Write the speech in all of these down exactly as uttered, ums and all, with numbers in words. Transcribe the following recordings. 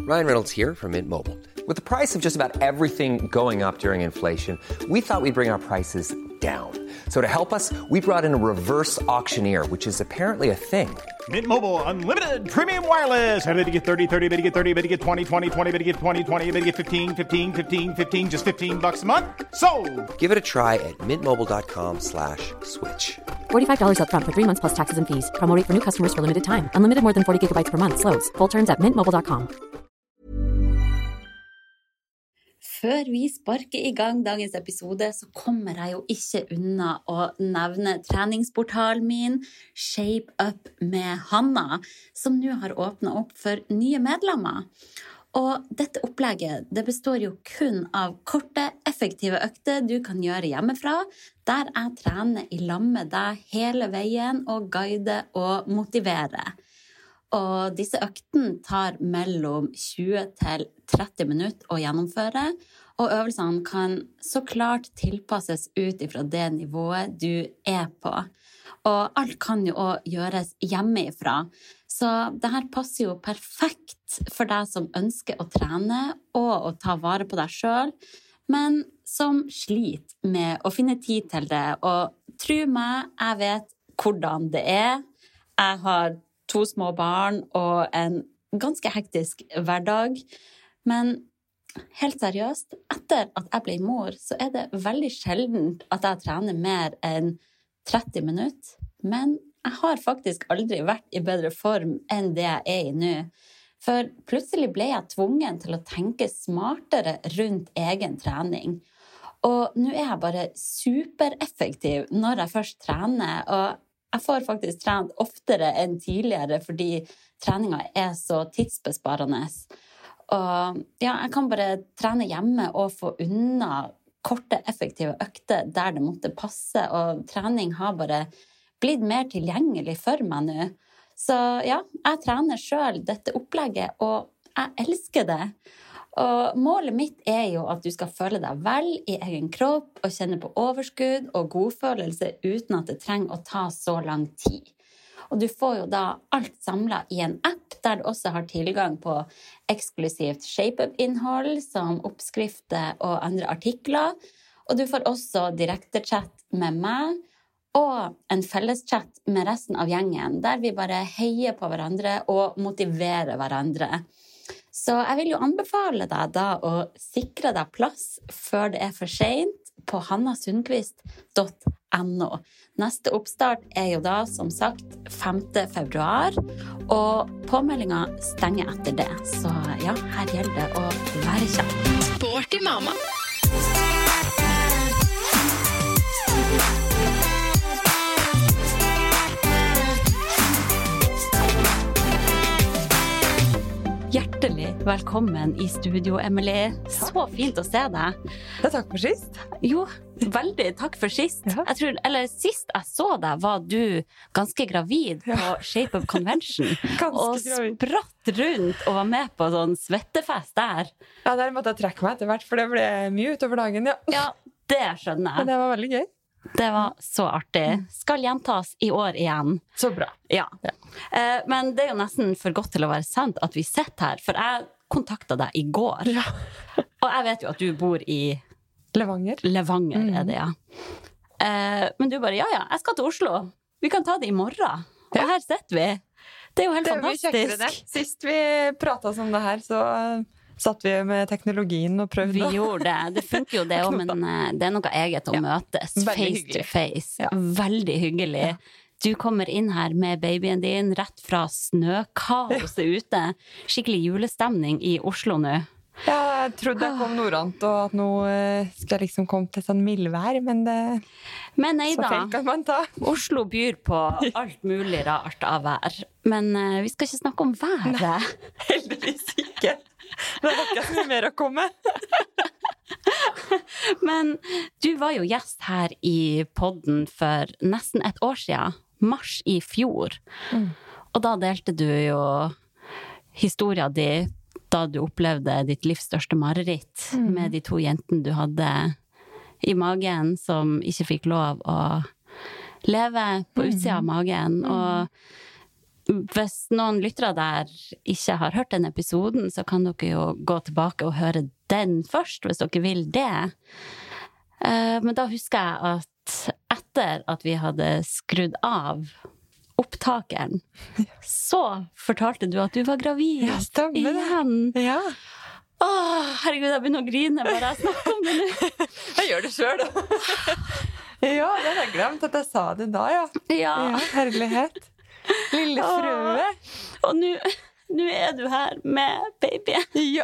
Ryan Reynolds here from Mint Mobile. With the price of just about everything going up during inflation, we thought we'd bring our prices down. So to help us, we brought in a reverse auctioneer, which is apparently a thing. Mint Mobile Unlimited Premium Wireless. How to get thirty, thirty, how to get thirty, how to get twenty, twenty, twenty, how to get twenty, twenty, how to get fifteen, fifteen, fifteen, fifteen, just fifteen bucks a month? Sold! Give it a try at mintmobile.com slash switch. forty-five dollars up front for three months plus taxes and fees. Promo rate for new customers for limited time. Unlimited more than forty gigabytes per month. Slows full terms at mint mobile dot com. Før vi sparker i gang dagens episode, så kommer jeg jo ikke unna å nevne treningsportalen min, Shape Up med Hanna, som nå har åpnet opp for nye medlemmer. Og dette opplegget, det består jo kun av korte, effektive økter du kan gjøre hjemmefra, der jeg trener i lag med deg hele veien og guider og motiverer. Og disse øktene tar mellom tjue til tretti minutter å gjennomføre, og øvelsene kan så klart tilpasses ut ifra det nivået du er på. Og alt kan jo også gjøres hjemmefra, så dette passer jo perfekt for deg som ønsker å trene og å ta vare på deg selv, men som sliter med å finne tid til det. Og tro meg, jeg vet hvordan det er. Jeg har to små barn og en ganske hektisk hverdag. Men helt seriøst, etter at jeg ble mor, så er det veldig sjeldent at jeg trener mer enn tretti minutter. Men jeg har faktisk aldri vært i bedre form enn det jeg er i nå. For plutselig ble jeg tvungen til å tenke smartere rundt egen trening. Og nå er jeg bare supereffektiv når jeg først trener, og jeg får faktisk trent oftere enn tidligere fordi treningen er så tidsbesparende. Og ja, jeg kan bare trene hjemme og få unna korte, effektive økter der det måtte passe, og trening har bare blitt mer tilgjengelig for meg nå. Så ja, jeg trener selv dette opplegget, og jeg elsker det. Og målet mitt er jo at du skal føle deg vel i egen kropp og kjenne på overskudd og godfølelse uten at det trenger å ta så lang tid. Og du får jo da alt samlet i en app der du også har tilgang på eksklusivt shape-up-innhold som oppskrifter og andre artikler. Og du får også direkte-chat med meg og en felles-chat med resten av gjengen der vi bare heier på hverandre og motiverer hverandre. Så jeg vil jo anbefale deg da å sikre deg plass før det er for sent på hanna sundqvist punktum no. Neste oppstart er jo da, som sagt, femte februar, og påmeldingen stenger etter det. Så ja, her gjelder det å være kjapp. Sporty mamma. Hjertelig velkommen i studio, Emily. Så fint å se deg. Ja, takk for sist. Jo, veldig takk for sist. Ja. Jeg tror, eller sist jeg så deg, var du ganske gravid på ja. Shape Up Convention. og gravid. Spratt rundt og var med på sånn svettefest der. Ja, der måtte jeg trekke meg etter hvert, for det ble mye utover dagen, ja. Ja, det skjønner jeg. Men det var veldig gøy. Det var så artig. Skal gjentas i år igjen. Så bra. Ja. ja. Eh, men det er jo nesten for godt til å være sant at vi sitter her, for jeg kontaktet deg i går. Ja. Og jeg vet jo at du bor i Levanger. Levanger mm. er det, ja. Eh, men du bare, ja, ja, jeg skal til Oslo. Vi kan ta det i morgen. Og ja. Her sitter vi. Det er jo helt det fantastisk. Det. Sist vi pratet om det her, så satt vi med teknologien og prøvde. Vi gjorde det. Det funker jo det også, men det er noe eget å ja. Møtes. Veldig face hyggelig. To face. Ja. Veldig hyggelig. Ja. Du kommer inn her med babyen din rett fra snøkaoset ja. Ute. Skikkelig julestemning i Oslo nå. Ja, jeg trodde jeg kom nordant, og at nå skal jeg liksom komme til sånn mildvær, men det men nei, så da. feil kan man ta. Oslo byr på alt mulig rart av vær. Men uh, vi skal ikke snakke om været. Nei, heldigvis ikke. Det var ikke så mye mer å komme. Men du var jo gjest her i podden for nesten et år siden, mars i fjor. Mm. Og da delte du jo historien din da du opplevde ditt livs største mareritt mm. med de to jentene du hadde i magen som ikke fikk lov å leve på utsida av magen. Mm. Og hvis noen lyttere der ikke har hørt den episoden, så kan dere jo gå tilbake og høre den først, hvis dere vil det. Uh, men da husker jeg at etter at vi hadde skrudd av opptakeren, så fortalte du at du var gravid Ja, stemmer det. igjen. Ja. Åh, herregud, jeg begynner å grine bare jeg snakker om det nå. Jeg gjør det selv, da. Ja, det hadde jeg glemt at jeg sa det da, ja. Ja. Ja, herlighet. Lille frøe. Og nå, nå er du her med babyen. Ja,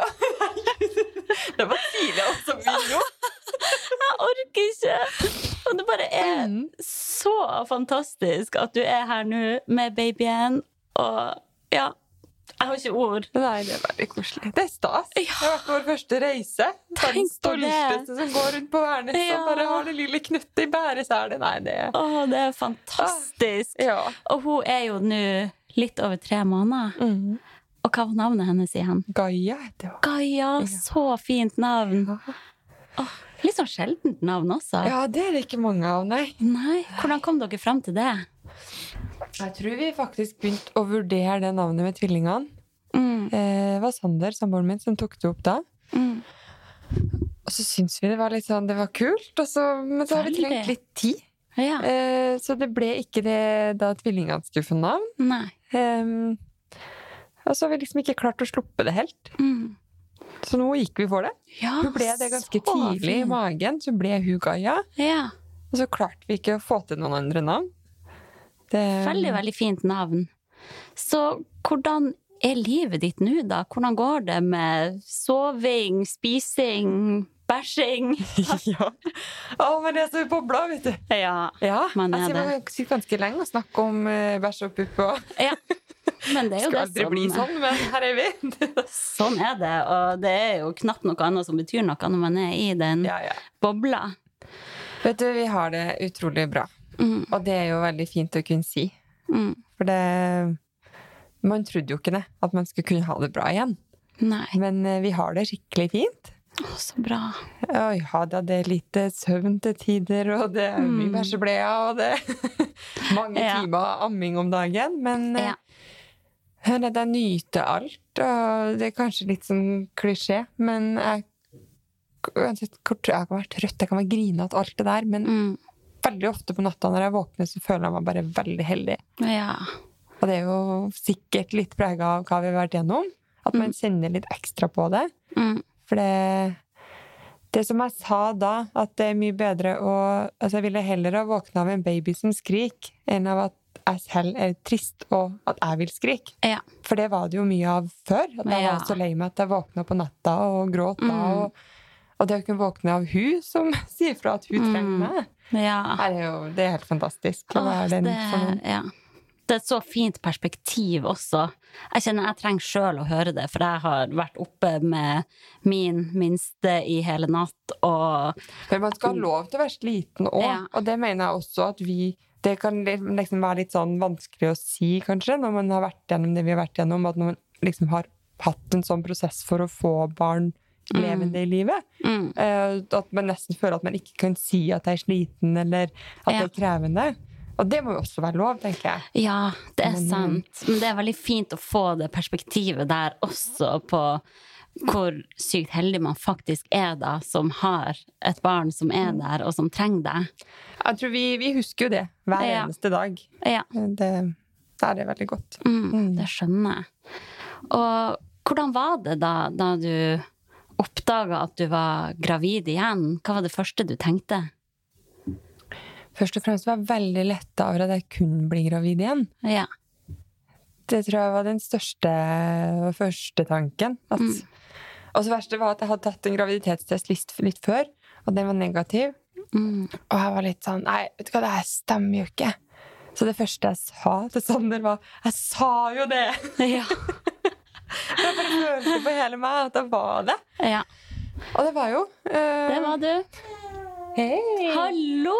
det var tidlig også mye nå. Jeg orker ikke. Og det bare er Mm. så fantastisk at du er her nå med babyen. Og ja, jeg har ikke ord. Nei, det er veldig koselig. Det er stas. Det har vært vår første reise. Den Tenk på stolteste som går rundt på Værnes Ja. og bare har det lille knuttet i bæreselet. Nei, det er... Åh, det er fantastisk. Ja. Og hun er jo nå litt over tre måneder. Mm. Og hva var navnet hennes igjen? Gaia heter hun. Gaia, så fint navn. Åh, litt sånn sjeldent navn også. Ja, det er det ikke mange av, nei. Nei, hvordan kom dere frem til det? Jeg tror vi faktisk begynte å vurdere det navnet med tvillingene. Mm. Eh, det var Sander, samboeren min, som tok det opp da. Mm. Og så syntes vi det var litt sånn, det var kult, og så, men så har vi Veldig. trengt litt tid. Ja, Eh, så det ble ikke det da tvillingene skulle få navn. nei. Ehm, og så har vi liksom ikke klart å sluppe det helt. Mm. Så nå gikk vi for det. Ja, Hun ble det ganske så tidlig i fint. magen, så ble hun Gaia. Ja, Og så klarte vi ikke å få til noen andre navn. Det, veldig, veldig fint navn. Så hvordan er livet ditt nå da? Hvordan går det med soving, spising, bæsjing? ja. Å, men det er så bobla, vet du. Ja, Ja, Man er altså, det. vi har sitter ganske lenge og snakke om uh, bæsj og pupp og ja. Men det er jo skal det aldri som, bli sånn, men her er vi. sånn er det, og det er jo knapt noe annet som betyr noe når man er i den ja, ja. bobla. Vet du, vi har det utrolig bra. Mm, Og det er jo veldig fint å kunne si. mm, For det man trodde jo ikke det, at man skulle kunne ha det bra igjen. nei, Men eh, vi har det skikkelig fint. å, så bra. Oi, ja, det er lite søvn til tider, og det er mye Mm. bæsjebleier, og det er mange Ja. timer amming om dagen. Men eh, Ja. hør, jeg nyter alt, og det er kanskje litt sånn klisjé, men jeg, uansett hvor jeg kan være trøtt, jeg kan være grinete, alt det der, men Mm, veldig ofte på natta når jeg våkner, så føler jeg meg bare veldig heldig. ja, Og det er jo sikkert litt preget av hva vi har vært gjennom, at man kjenner litt ekstra på det. mm, For det, det som jeg sa da, at det er mye bedre å... Altså, jeg ville heller ha våknet av en baby som skrik, enn av at jeg selv er trist og at jeg vil skrike. ja, For det var det jo mye av før. At jeg Ja. var så lei meg at jeg våknet på natta og gråt da. Mm. Og, og det å kunne våkne av hun som sier fra at hun Mm. trenger meg, ja. er jo, det er helt fantastisk. Å Åh, være den det, for noen. ja. Det er et så fint perspektiv også. Jeg kjenner jeg trenger selv å høre det, for jeg har vært oppe med min minste i hele natt, og For man skal ha lov til å være sliten òg. Ja. Og det mener jeg også at vi Det kan liksom være litt sånn vanskelig å si, kanskje, når man har vært gjennom det vi har vært gjennom, at når man liksom har hatt en sånn prosess for å få barn levende i livet, mm, eh, at man nesten føler at man ikke kan si at jeg er sliten, eller at Ja. det er krevende. Og det må jo også være lov, tenker jeg. ja, det er Men- sant. Men det er veldig fint å få det perspektivet der også på hvor sykt heldig man faktisk er da, som har et barn som er der, og som trenger deg. Jeg tror vi, vi husker jo det hver Ja. eneste dag. Ja. Det, det er det veldig godt. Mm, det skjønner jeg. Og hvordan var det da, da du oppdaget at du var gravid igjen? Hva var det første du tenkte? Først og fremst var jeg veldig letta over at jeg kunne bli gravid igjen. Ja. Det tror jeg var den største og første tanken. At, Og så verste var at jeg hadde tatt en graviditetstest litt, litt før, og den var negativ. Mm. Og jeg var litt sånn, nei, vet du hva, det her stemmer jo ikke. Så det første jeg sa til Sander var, jeg sa jo det! Ja. Jeg bare følte på hele meg at det var det. ja. Og det var jo. eh, Det var du. Hei! Hallo!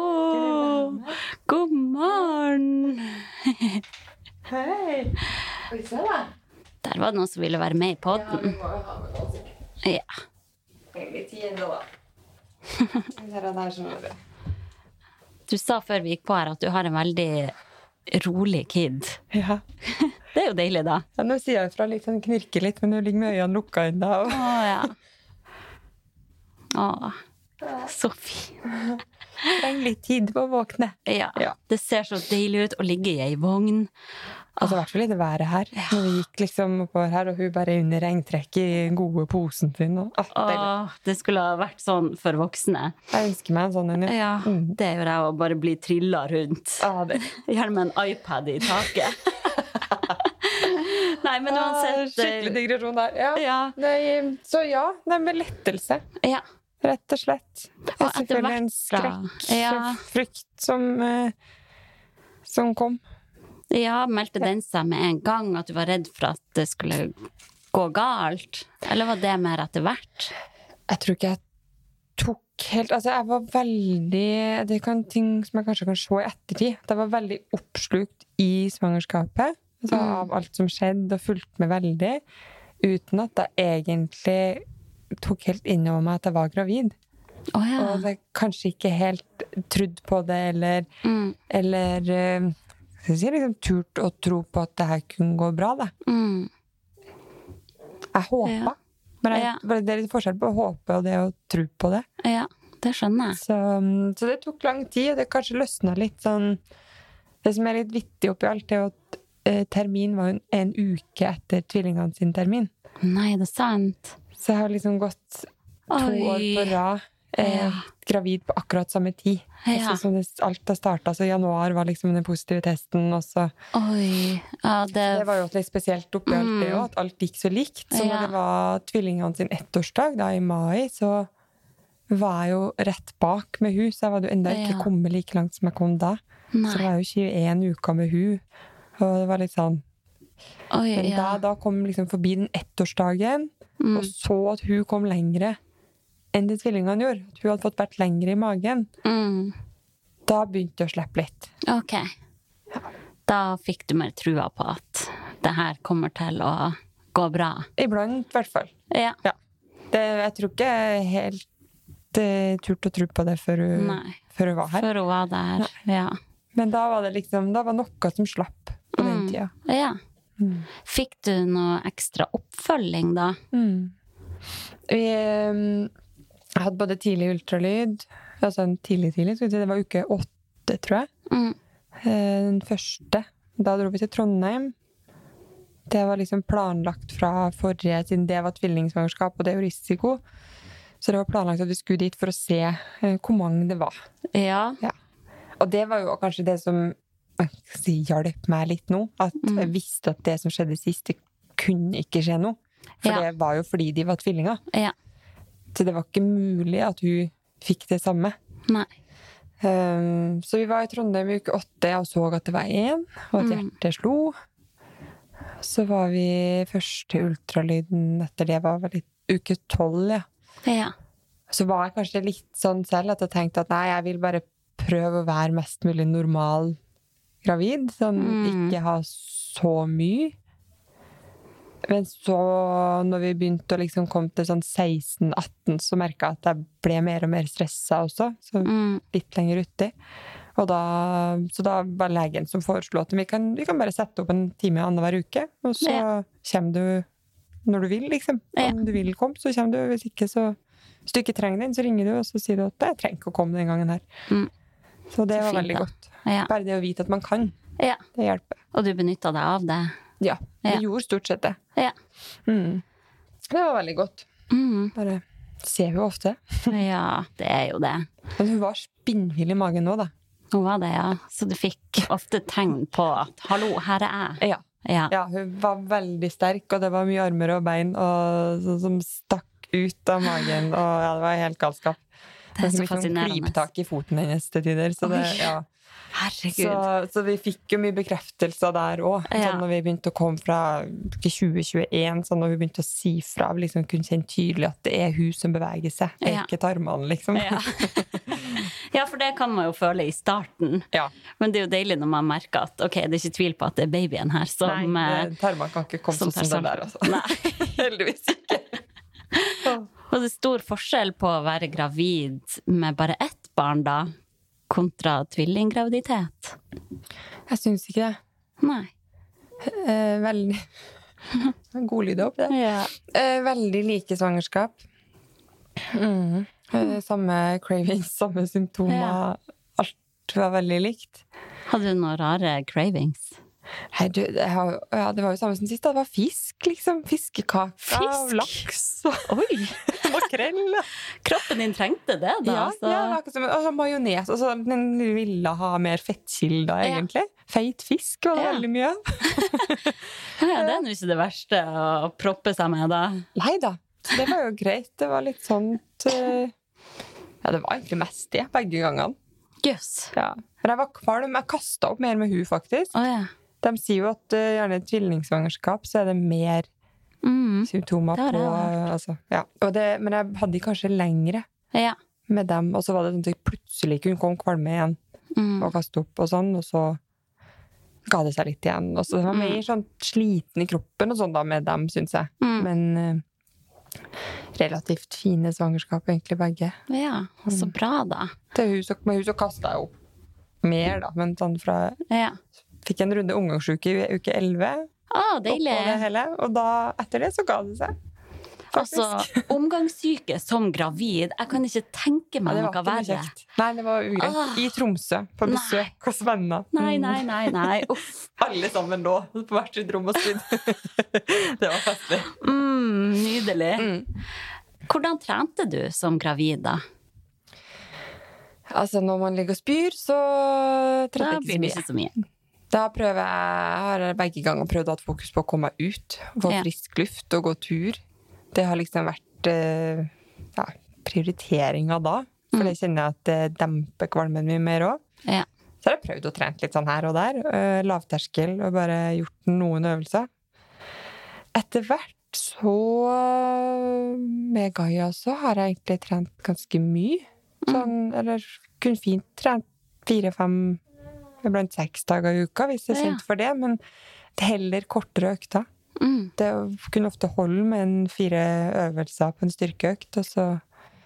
God morgen! Hei! Oi, se da. Der var det noen som ville være med i Ja, podden. vi må jo ha med oss. Ja. Egentlig tid enda da. Det er der som er det. Du sa før vi gikk på her at du har en veldig rolig kid. Ja. Det er jo deilig da. Ja, nå sier jeg fra litt sånn knirker litt, men du ligger med øynene lukka inn da. Og... Å, ja. Å, så fin. Trenger litt tid på å våkne. Ja, Ja. det ser så deilig ut å ligge i ei vogn. Altså, i hvert fall litt været her. Når vi gikk liksom oppover her, og hun bare under regntrekk i gode posen sin. Og, ah, deilig. Åh, det skulle ha vært sånn for voksne. Jeg ønsker meg en sånn en, ja. Ja, det gjør jeg å bare bli trillet rundt. Ah, det. Gjerne med en iPad i taket. Nei, men Ah, uansett... skikkelig digresjon der. Ja. Ja. Nei, så ja, det er med lettelse. Ja, Rett og slett. Det Og er etter selvfølgelig hvert en da. skrekk, Ja. frykt som, eh, som kom. ja, meldte den seg med en gang at du var redd for at det skulle gå galt? Eller var det mer etter hvert? Jeg tror ikke jeg tok helt... Altså, jeg var veldig... Det kan ting som jeg kanskje kan se i ettertid. At jeg var veldig oppslukt i svangerskapet. Altså, Mm. av alt som skjedde, og fulgte med veldig. Uten at jeg egentlig tok helt inn over meg at jeg var gravid. Å ja. Og jeg kanskje ikke helt trodd på det, eller, Mm. eller eh, skal jeg si, liksom turt å tro på at det her kunne gå bra, da. Mm. Jeg håpa. Ja. Men jeg, Ja. det er litt forskjell på å håpe og det å tro på det. Ja, det skjønner jeg. Så, så det tok lang tid, og det kanskje løsna litt sånn. Det som er litt vittig oppi alt, er jo at eh, termin var en, en uke etter tvillingene sin termin. Nei, det er sant. Så jeg har liksom gått to Oi. år på rad eh, Ja. gravid på akkurat samme tid. Ja. Altså, så det, alt har starta, så januar var liksom den positive testen, og så Oi. Ja, det... det var jo litt spesielt oppi alt det Mm. òg, at alt gikk så likt. Så Ja. når det var tvillingene sin ettårsdag, da i mai, så var jeg jo rett bak med hun, så jeg hadde jo enda ikke Ja. kommet like langt som jeg kom da. Så det Nei. var jo tjueen uker med hun, og det var litt sånn. Oi, Men da, ja. da kom liksom forbi den ettårsdagen, Mm. og så at hun kom lengre enn det tvillingene gjorde. At hun hadde fått vært lengre i magen. Mm. Da begynte det å slippe litt. Ok. Da fikk du mer trua på at det her kommer til å gå bra. Iblant, i hvert fall. Ja. Ja. Det, jeg tror ikke jeg helt uh, turte å tro på det før hun, Nei. før hun var her. Før hun var der. Ja. Men da var det liksom, da var noe som slapp på den Mm. tida. Ja. Mm. Fikk du noe ekstra oppfølging da? Mm. Vi um, hadde både tidlig ultralyd, altså en tidlig tidlig, så det var uke åtte, tror jeg. Mm. Eh, Den første. Da dro vi til Trondheim. Det var liksom planlagt fra forrige, siden det var tvillingsvangerskap, og det er jo risiko. Så det var planlagt at vi skulle dit for å se eh, hvor mange det var. Ja. Og det var jo kanskje det som jeg skal si, hjalp meg litt nå. At Mm. jeg visste at det som skjedde sist, det kunne ikke skje noe. For Ja. det var jo fordi de var tvillinger. Ja. Så det var ikke mulig at hun fikk det samme. Nei. Um, så vi var i Trondheim i uke åtte og så at det var én, og at Mm. hjertet slo. Så var vi første ultralyden etter det var vel i uke tolv, ja. Ja. Så var jeg kanskje litt sånn selv at jeg tenkte at nei, jeg vil bare prøve å være mest mulig normal gravid, sånn Mm. ikke ha så mye. Men så, når vi begynte å liksom komme til sånn seksten atten, så merket jeg at jeg ble mer og mer stresset også, så Mm. litt lenger uti. Og da, så da var legen som foreslo at vi kan, vi kan bare sette opp en time annenhver uke, og så Ja. kommer du når du vil, liksom. Ja. Om du vil komme, så kommer du. Hvis ikke, så hvis du ikke trenger den, så ringer du, og så sier du at jeg trenger ikke å komme den gangen her. Mm. Så det Så var fint, veldig da. godt. Ja. Bare det å vite at man kan, Ja. det hjelper. Og du benyttet deg av det? Ja, vi Ja. gjorde stort sett det. Ja. Mm. Det var veldig godt. Mm. Bare ser vi jo ofte. Ja, det er jo det. Men hun var spinnvill i magen nå, da. Hun var det, ja. Så du fikk ofte tegn på at hallo, her er jeg. Ja. Ja. Ja, hun var veldig sterk, og det var mye armer og bein og, så, som stakk ut av magen, og ja, det var helt galskap. Det er så Liksom fascinerende. klyptak i foten hennes til tider, så det, Oi. ja. Herregud. Så, så vi fikk jo mye bekreftelser der også. Ja. Sånn når vi begynte å komme fra tjue tjueen, sånn når vi begynte å si fra, vi liksom kunne kjenne tydelig at det er hun som beveger seg, det er Ja. ikke tarmene, liksom. Ja. Ja, for det kan man jo føle i starten. Ja. Men det er jo deilig når man merker at ok, det er ikke tvil på at det er babyen her som, Nei, eh, det- tarmene kan ikke komme som sånn som den der, altså. Nei. Heldigvis ikke. Og det er stor forskjell på å være gravid med bare ett barn da, kontra tvillinggraviditet. Jeg synes ikke det. Nei. Eh, veldig... God lyd opp, det. Ja. Eh, veldig like svangerskap. Mm. Eh, samme cravings, samme symptomer. Ja. Alt var veldig likt. Hadde du noen rare cravings? Hei, du, det, har, ja, det var jo samme som sist. Det var fisk, liksom. Fiskekaka Fisk? og laks og Oi! makrell. Kroppen din trengte det, da. Ja, så... ja, det var akkurat som altså, majones. Altså, den ville ha mer fettkilder, Ja. egentlig. Feit fisk var det Ja. veldig mye av. Ja, det er jo ikke det verste å proppe seg med, da. Nei da. Så det var jo greit. Det var litt sånt uh... Ja, det var egentlig mest det, begge gangene. Jøss. Ja. Men jeg var kvalm. Jeg kastet opp mer med hun, faktisk. Å ja. De sier jo at uh, gjerne i tvillingsvangerskap så er det mer Mm. symptomer Det har på jeg hørt. altså, ja. Og det, men jeg hadde kanskje lengre Ja. med dem, og så var det sånn at jeg plutselig kunne komme kvalme igjen Mm. og kaste opp og sånn, og så ga det seg litt igjen. Og så det var mer sånn sliten i kroppen og sånn da med dem, synes jeg. Mm. Men uh, relativt fine svangerskap egentlig begge. Ja, så bra, da. Til hun så, med hun så kastet jeg opp mer da, men sånn fra Ja. fikk en runde omgangssyke i uke elleve. Å, deilig. Oppå det hele, og da, etter det så ga det seg. Altså, Faktisk. omgangssyke som gravid, jeg kan ikke tenke Ja, meg det noe var ikke noe verre. kjekt. Nei, det var ugreit. Ah. I Tromsø, på Nei. besøk hos venner. Nei, Mm. nei, nei, nei. Uff. Alle sammen lå på hvert sitt rom og spydde. Det var festlig. Mm, nydelig. Mm. Hvordan trente du som gravid, da? Altså, når man ligger og spyr, så Da trenger jeg blir det ikke ikke så så mye. mye. Da prøver jeg, har jeg begge ganger prøvd å ha fokus på å komme meg ut, få Ja. frisk luft og gå tur. Det har liksom vært eh, ja, prioriteringa da, for Mm. det kjenner jeg at det demper kvalmen min mer også. Ja. Så har jeg prøvd å trene litt sånn her og der, eh, lavterskel, og bare gjort noen øvelser. Etter hvert så, med Gaia så har jeg egentlig trent ganske mye. Sånn, eller kun fint trent fire-fem, iblant seks dager i uka, hvis jeg er Ja. kjent for det, men det er heller kortere økter. Mm. Det kunne ofte holde med en fire øvelser på en styrkeøkt, og så,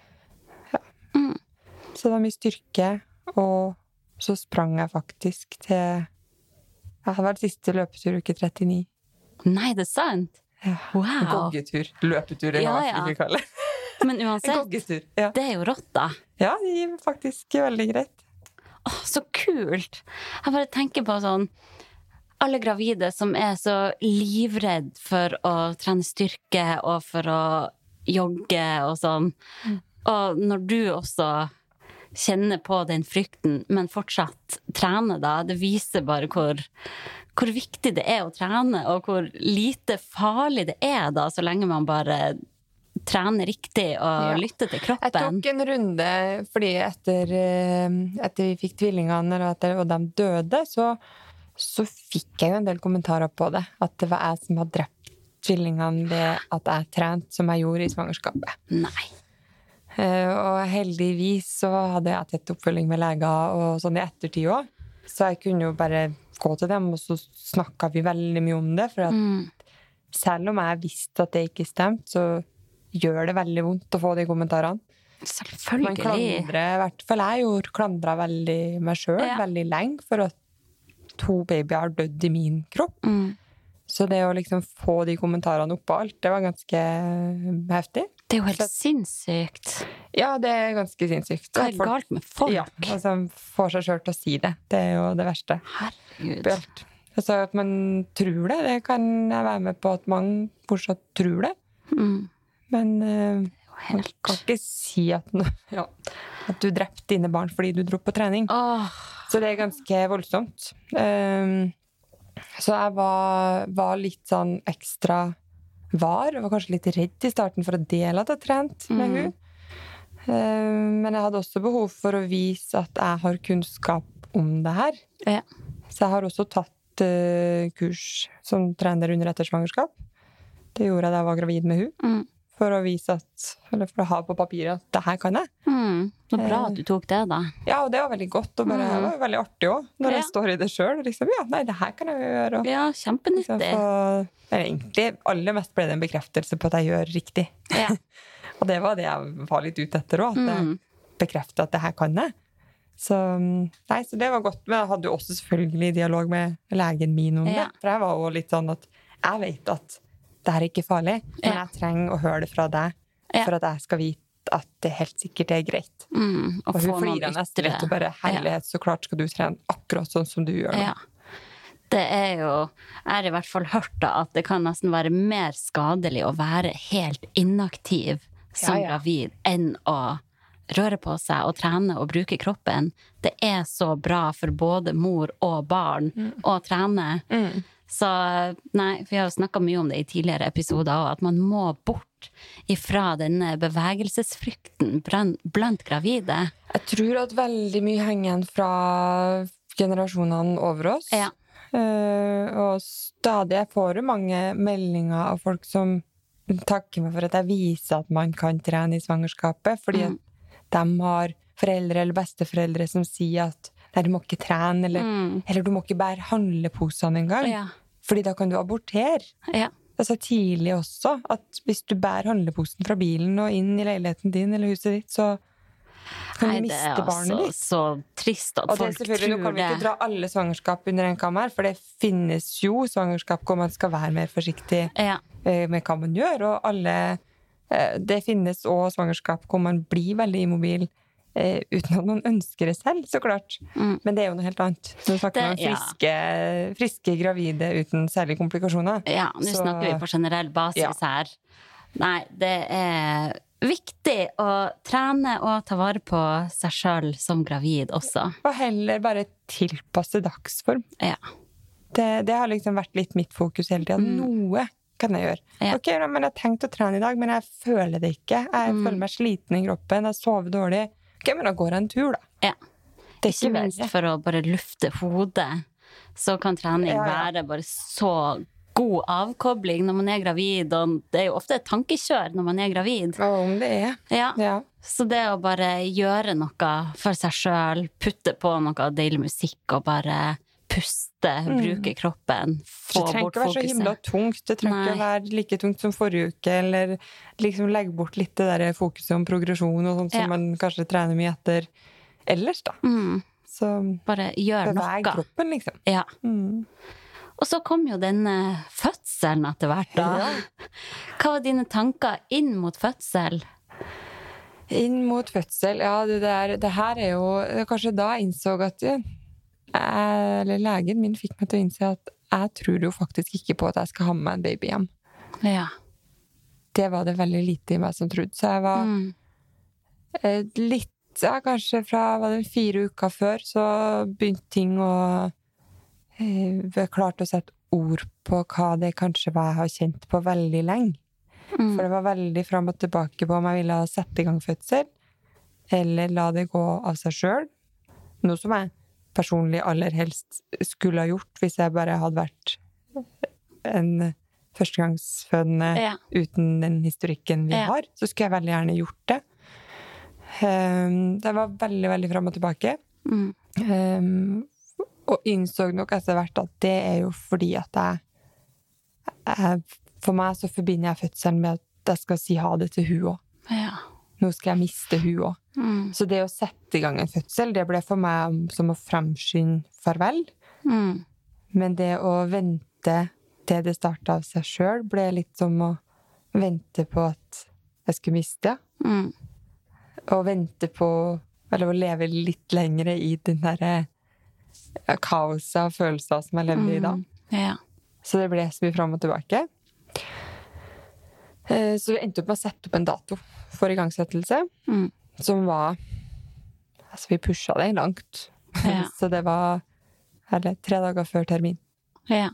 ja. Mm. Så det var mye styrke, og så sprang jeg faktisk til, ja, det var det siste løpetur, uke trettini. Nei, det er sant? Ja. Wow. En goggetur. Løpetur, eller Ja, hva ja. jeg ikke kaller det. Men En uansett, goggetur, ja. det er jo rått, da. Ja, det gir faktisk veldig greit. Åh, så kult! Jeg bare tenker på sånn alle gravide som er så livredd for å trene styrke og for å jogge og sånn. Og når du også kjenner på den frykten, men fortsatt trener da, det viser bare hvor, hvor viktig det er å trene, og hvor lite farlig det er da, så lenge man bare trener riktig og Ja. lytter til Jeg kroppen. tok en runde, fordi etter, eh, etter vi fikk tvillingene, eller etter, og de døde, så, så fikk jeg jo en del kommentarer på det. At det var jeg som hadde drept tvillingene ved at jeg trente som jeg gjorde i svangerskapet. Nei. Eh, Og heldigvis så hadde jeg tett oppfølging med leger og sånn i ettertid også. Så jeg kunne jo bare gå til dem, og så snakket vi veldig mye om det. For at Mm. selv om jeg visste at det ikke stemte, så gjør det veldig vondt å få de kommentarene. Man Selvfølgelig. klandrer, i hvert fall jeg gjorde, klandret veldig meg selv, Ja. veldig lenge, for at to babyer har dødd i min kropp. Mm. Så det å liksom få de kommentarene oppå alt, det var ganske heftig. Det er jo helt Så- sinnssykt. Ja, det er ganske sinnssykt. Hva At er folk- galt med folk? Ja, altså får seg selv til å si det. Det er jo det verste. Herregud. Oppi alt. Altså at man tror det, det kan jeg være med på at mange fortsatt tror det. Mm. Men eh, man Helt. kan ikke si at, no- ja, at du drepte dine barn fordi du dro på trening. Åh, Så det er ganske voldsomt. Um, så jeg var, var litt sånn ekstra var, og var kanskje litt redd i starten for å dele at jeg trente med Mm. hun. Um, men jeg hadde også behov for å vise at jeg har kunnskap om det her. Ja. Så jeg har også tatt uh, kurs som trener under etter svangerskap. Det gjorde jeg da jeg var gravid med hun. Mm. For å vise at, eller for å ha på papiret at det her kan jeg. Mm. Så bra at du tok det, da. Ja, og det var veldig godt, og bare, det var veldig artig også, når Ja. jeg står i det selv. Liksom, ja, nei, det her kan jeg jo gjøre. Og, Ja, liksom, kjempenyttig. få, eller egentlig, aller mest ble det en bekreftelse på at jeg gjør riktig. Ja. Og det var det jeg var litt ute etter også, at Mm. jeg bekreftet at det her kan jeg. Så, nei, så det var godt. Men jeg hadde jo også selvfølgelig dialog med legen min om Ja. det. For jeg var jo litt sånn at jeg vet at det her er ikke farlig, men Ja. jeg trenger å høre det fra deg Ja. for at jeg skal vite at det helt sikkert er greit. Mm, og Og få hun noen flirer nesten ytre- litt og bare, herlighet, så klart skal du trene akkurat sånn som du gjør nå. Ja. Det er jo, jeg har i hvert fall hørt da, at det kan nesten være mer skadelig å være helt inaktiv som Ja, ja. gravid enn å røre på seg og trene og bruke kroppen. Det er så bra for både mor og barn å trene. Så nei, vi har jo snakket mye om det i tidligere episoder også, at man må bort ifra denne bevegelsesfrykten blant, blant gravide. Jeg tror at veldig mye henger igjen fra generasjonene over oss. Ja. Eh, og stadig jeg får jo mange meldinger av folk som takker meg for at jeg viser at man kan trene i svangerskapet, fordi Mm. at de har foreldre eller besteforeldre som sier at nei, du må ikke trene, eller, Mm. eller du må ikke bære handleposene engang, Ja. fordi da kan du abortere. Ja. Altså tidlig også, at hvis du bærer handleposen fra bilen og inn i leiligheten din eller huset ditt, så kan Nei, du det miste er barnet altså ditt. så trist at Og det er folk selvfølgelig, nå tror kan vi ikke det. dra alle svangerskap under en kam her, for det finnes jo svangerskap hvor man skal være mer forsiktig Ja. eh, med hva man gjør, og alle, eh, det finnes også svangerskap hvor man blir veldig immobil eh, uten at man ønsker det selv, så klart. Mm. Men det er jo noe helt annet. Nå snakker vi om Det- ja. friske, friske gravide uten særlige komplikasjoner. Ja, nå Så- snakker vi på generell basis Ja. her. Nei, det er viktig å trene og ta vare på seg selv som gravid også. Og heller bare tilpasse dagsform. Ja. Det, det har liksom vært litt mitt fokus hele tiden. Noe kan jeg gjøre. Mm. Ja. Ok, da, men jeg har tenkt å trene i dag, men jeg føler det ikke. Jeg Mm. føler meg sliten i kroppen, jeg sover dårlig. Ok, men da går jeg en tur, da. Ja. Det er Ikke ikke minst verre. for å bare lufte hodet, så kan trening Ja, ja. være bare så god avkobling når man er gravid, og det er jo ofte et tankekjør når man er gravid. Hva om det er? Ja. Ja. Så det å bare gjøre noe for seg selv, putte på noe deilig musikk og bare puste, bruke kroppen, Det få trenger bort ikke være så himla fokuset. tungt. Det trenger ikke Nei. være like tungt som forrige uke, eller liksom legge bort litt det der fokuset om progresjon og sånt som Ja. man kanskje trener mye etter ellers, da. Mm, Så bare gjør beveg noe. kroppen, liksom. Ja. Mm. Og så kom jo denne fødselen etter hvert da. Ja. Hva var dine tanker inn mot fødsel? Inn mot fødsel, ja, det der, det her er jo, det er kanskje da jeg innså at, ja, jeg, eller legen min fikk meg til å innse at jeg tror jo faktisk ikke på at jeg skal ha med meg en baby hjem. Ja. Det var det veldig lite i meg som trodde, så jeg var Mm. eh, litt, ja, kanskje fra, var det fire uker før, så begynte ting å, eh, vi klarte å sette ord på hva det kanskje var jeg har kjent på veldig lenge. Mm. For det var veldig fram og tilbake på om jeg ville sette i gang fødsel, eller la det gå av seg selv. Noe som jeg personlig aller helst skulle ha gjort hvis jeg bare hadde vært en førstegangsfødende Ja. uten den historikken vi Ja. har. Så skulle jeg veldig gjerne gjort det. Um, det var veldig, veldig fram og tilbake. Mm. Um, og innså nok etter hvert at det er jo fordi at jeg, jeg For meg så forbinder jeg fødselen med at jeg skal si ha det til hun også. Ja. Nå skal jeg miste hun også. Mm. Så det å sette i gang en fødsel, det ble for meg som å fremskynde farvel. Mm. Men det å vente til det startet av seg selv, ble litt som å vente på at jeg skulle miste. Mm. Og vente på, eller å leve litt lengre i den der eh, kaoset av følelser som jeg levde i da. Mm. Ja. Så det ble så mye fram og tilbake. Eh, Så vi endte opp med å sette opp en dato for igangsettelse, Mm. som var, altså vi pushet det langt. Ja. Så det var, eller tre dager før termin. Ja.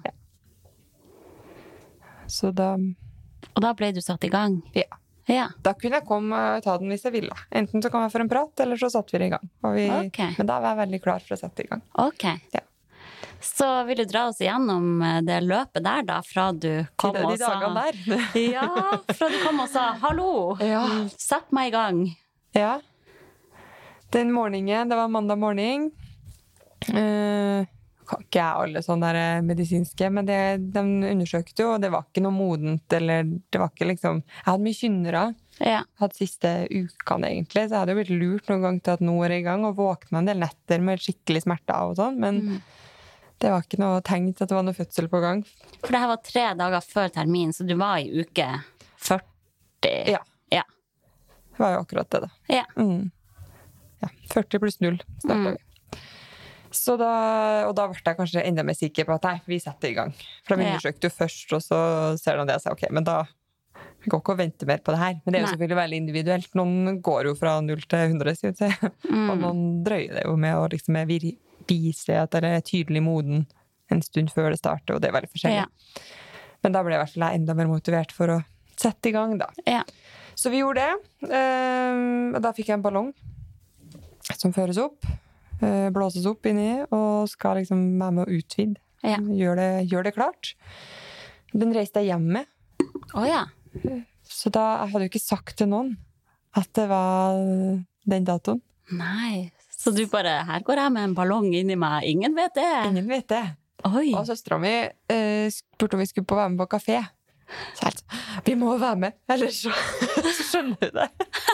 Så da, Og da ble du satt i gang? ja. Ja. Da kunne jeg komme og ta den hvis jeg ville. Enten så kom jeg for en prat, eller så satt vi i gang. Og vi, Ok. Men da var jeg veldig klar for å sette i gang. Ok. Ja. Så vil du dra oss igjennom det løpet der da, fra du kom de og sa... dagene der. Ja, fra du kom og sa, hallo, Ja. sett meg i gang. Ja. Den morgenen, det var mandag morgen, eh, kan ikke jeg alle sånne der medisinske, men det, de undersøkte jo, og det var ikke noe modent, eller det var ikke liksom, jeg hadde mye kynnere, Ja. hatt siste ukene egentlig, så jeg hadde jo blitt lurt noen gang til at nå er jeg i gang, og våkna en del netter med skikkelig smerter og sånn, men mm. det var ikke noe tegn til at det var noe fødsel på gang. For det her var tre dager før termin, så du var i uke førti. Ja. Ja. Det var jo akkurat det da. Ja. Mm. Ja, førti pluss null startet vi. Mm. Så da, og da ble jeg kanskje enda mer sikker på at nei, vi setter i gang. For de undersøkte jo først, og så ser de det og sier, ok, men da vi går ikke å vente mer på det her. Men det er jo nei. Selvfølgelig veldig individuelt. Noen går jo fra null til hundre, skal jeg si. Mm. Og noen drøyer det jo med å liksom vise at det er tydelig moden en stund før det starter, og det er veldig forskjellig. Ja. Men da ble jeg i hvert fall enda mer motivert for å sette i gang da. Ja. Så vi gjorde det. Og da fikk jeg en ballong som føres opp. Blåses opp inni, og skal liksom være med å utvide. Ja. Gjør, det, gjør det klart. Den reiste jeg hjem med. Oh, ja. Så da jeg hadde jo ikke sagt til noen at det var den datoen. Nei, så du bare, her går jeg med en ballong inni meg, ingen vet det. Ingen vet det. Oi. Og søstera mi eh, spurte om vi skulle på være med på kafé. Så jeg sa, vi må være med, ellers så, så skjønner du det.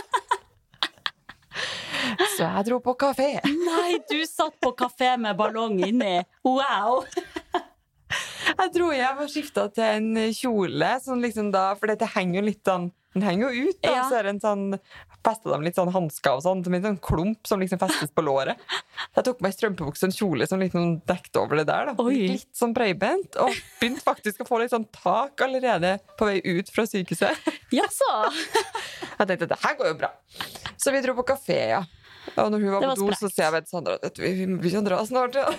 Så jeg dro på kafé. Nei, du satt på kafé med ballong inni. Wow! Jeg dro hjem og skiftet til en kjole, sånn liksom da, for det henger jo litt sånn, den henger jo ut da, ja. Så er det en sånn, festet dem litt sånn handsker og sånn, som en sånn klump som liksom festes på låret. Jeg tok meg strømpebukse og en kjole som liksom dekket over det der da. Oi. Litt sånn breibent, og begynte faktisk å få litt sånn tak allerede på vei ut fra sykehuset. Ja, så! Jeg tenkte, det her går jo bra. Så vi dro på kafé, ja. Og når hun var, var på do, sprekt. Så sier jeg ved Sandra at vi, vi kan dra snart, ja.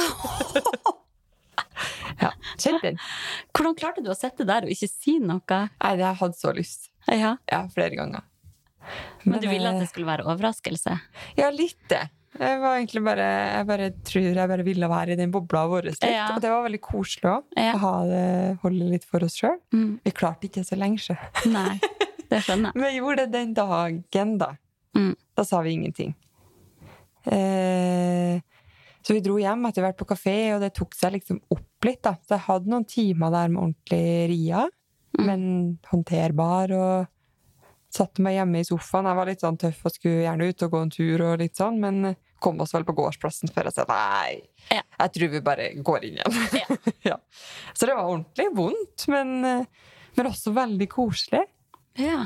Ja, kjent den. Hvordan klarte du å sette der og ikke si noe? Nei, det har jeg hatt så lyst. Ja. Ja, flere ganger. Men, Men du ville at det skulle være overraskelse? Ja, litt det. Jeg var egentlig bare, jeg bare tror jeg bare ville være i den bobla vår litt. Ja. Og det var veldig koselig også, ja. Å ha det, holde litt for oss selv. Mm. Vi klarte ikke så lenge siden. Nei, det skjønner jeg. Men jeg gjorde det den dagen da. Mm. Da sa vi ingenting. Eh, så vi dro hjem etter hvert på kafé, og det tok seg liksom opp litt da. Så jeg hadde noen timer der med ordentlig ria, mm. men håndterbar, og satte meg hjemme i sofaen. Jeg var litt sånn tøff og skulle gjerne ut og gå en tur og litt sånn, men kom oss vel på gårdsplassen før jeg sa nei, ja. Jeg tror vi bare går inn igjen. Ja. Ja. Så det var ordentlig vondt, men, men også veldig koselig. Ja.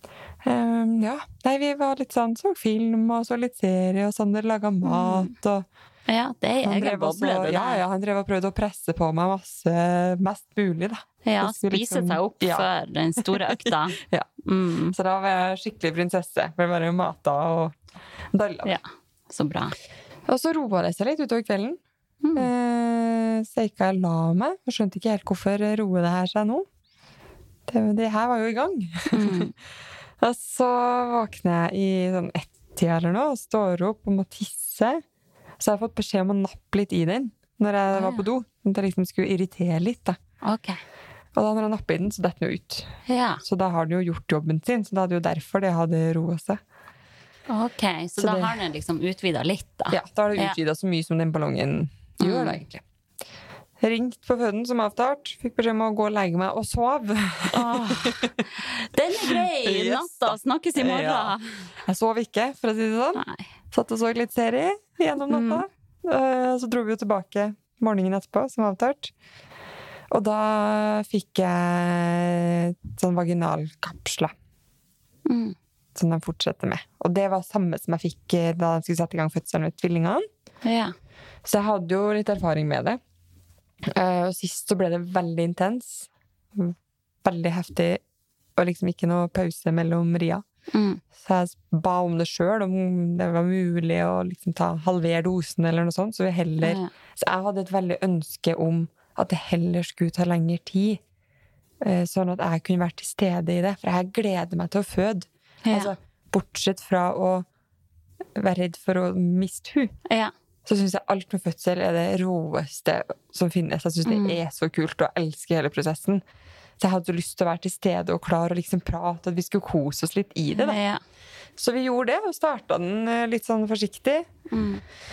Um, ja, nei, vi var litt sånn, så film og så litt serie og sånn, der laget mat og ja, det er egen boble det der. Ja, ja, han drev og prøvde å presse på meg masse, mest mulig da. Ja, spise liksom, seg opp ja. Før den store økta. Ja, mm. Så da var jeg skikkelig prinsesse, for bare mata og dalla. Ja, så bra. Og så roet det seg litt utover kvelden. Mm. Eh, så jeg ikke la meg, og skjønte ikke helt hvorfor roet det her seg nå. Det, det her var jo i gang. Mm. Og så våkner jeg i sånn ett-tida eller noe, og står opp og må tisse. Så jeg har fått beskjed om å nappe litt i den når jeg ah, var på do. At jeg liksom skulle irritere litt da. Ok. Og da når jeg napper i den, så detter den jo ut. Ja. Så da har den jo gjort jobben sin, så da hadde jo derfor det hadde roet seg. Ok, så, så da det, har den liksom utvidet litt da? Ja, da har det utvidet ja. Så mye som den ballongen mm. gjør da egentlig. Ringt på føden som avtalt, fikk beskjed om å gå og legge meg og sove. Åh, den er grei, natta, snakkes i morgen. Ja. Jeg sov ikke, for å si det sånn. Nei. Satt og så litt serie gjennom natta. Mm. Så dro vi jo tilbake morgenen etterpå, som avtalt. Og da fikk jeg sånn vaginalkapsler. Mm. Som de fortsetter med. Og det var samme som jeg fikk da jeg skulle sette i gang fødselen med tvillingene. Ja. Så jeg hadde jo litt erfaring med det. Uh, og sist så ble det veldig intens, veldig heftig, og liksom ikke noe pause mellom ria. Mm. Så jeg ba om det selv, om det var mulig å liksom ta halver dosen eller noe sånt, så, vi heller, ja. Så jeg hadde et veldig ønske om at det heller skulle ta lengre tid, uh, sånn at jeg kunne vært til stede i det, for jeg gleder meg til å føde. Ja. Altså, bortsett fra å være redd for å miste hun. Ja. Så synes jeg alt med fødsel er det roeste som finnes. Jeg synes mm. det er så kult å elske hele prosessen. Så jeg hadde så lyst til å være til stede og klare å liksom prate, at vi skulle kose oss litt i det da. Ja. Så vi gjorde det, og startet den litt sånn forsiktig. Mm.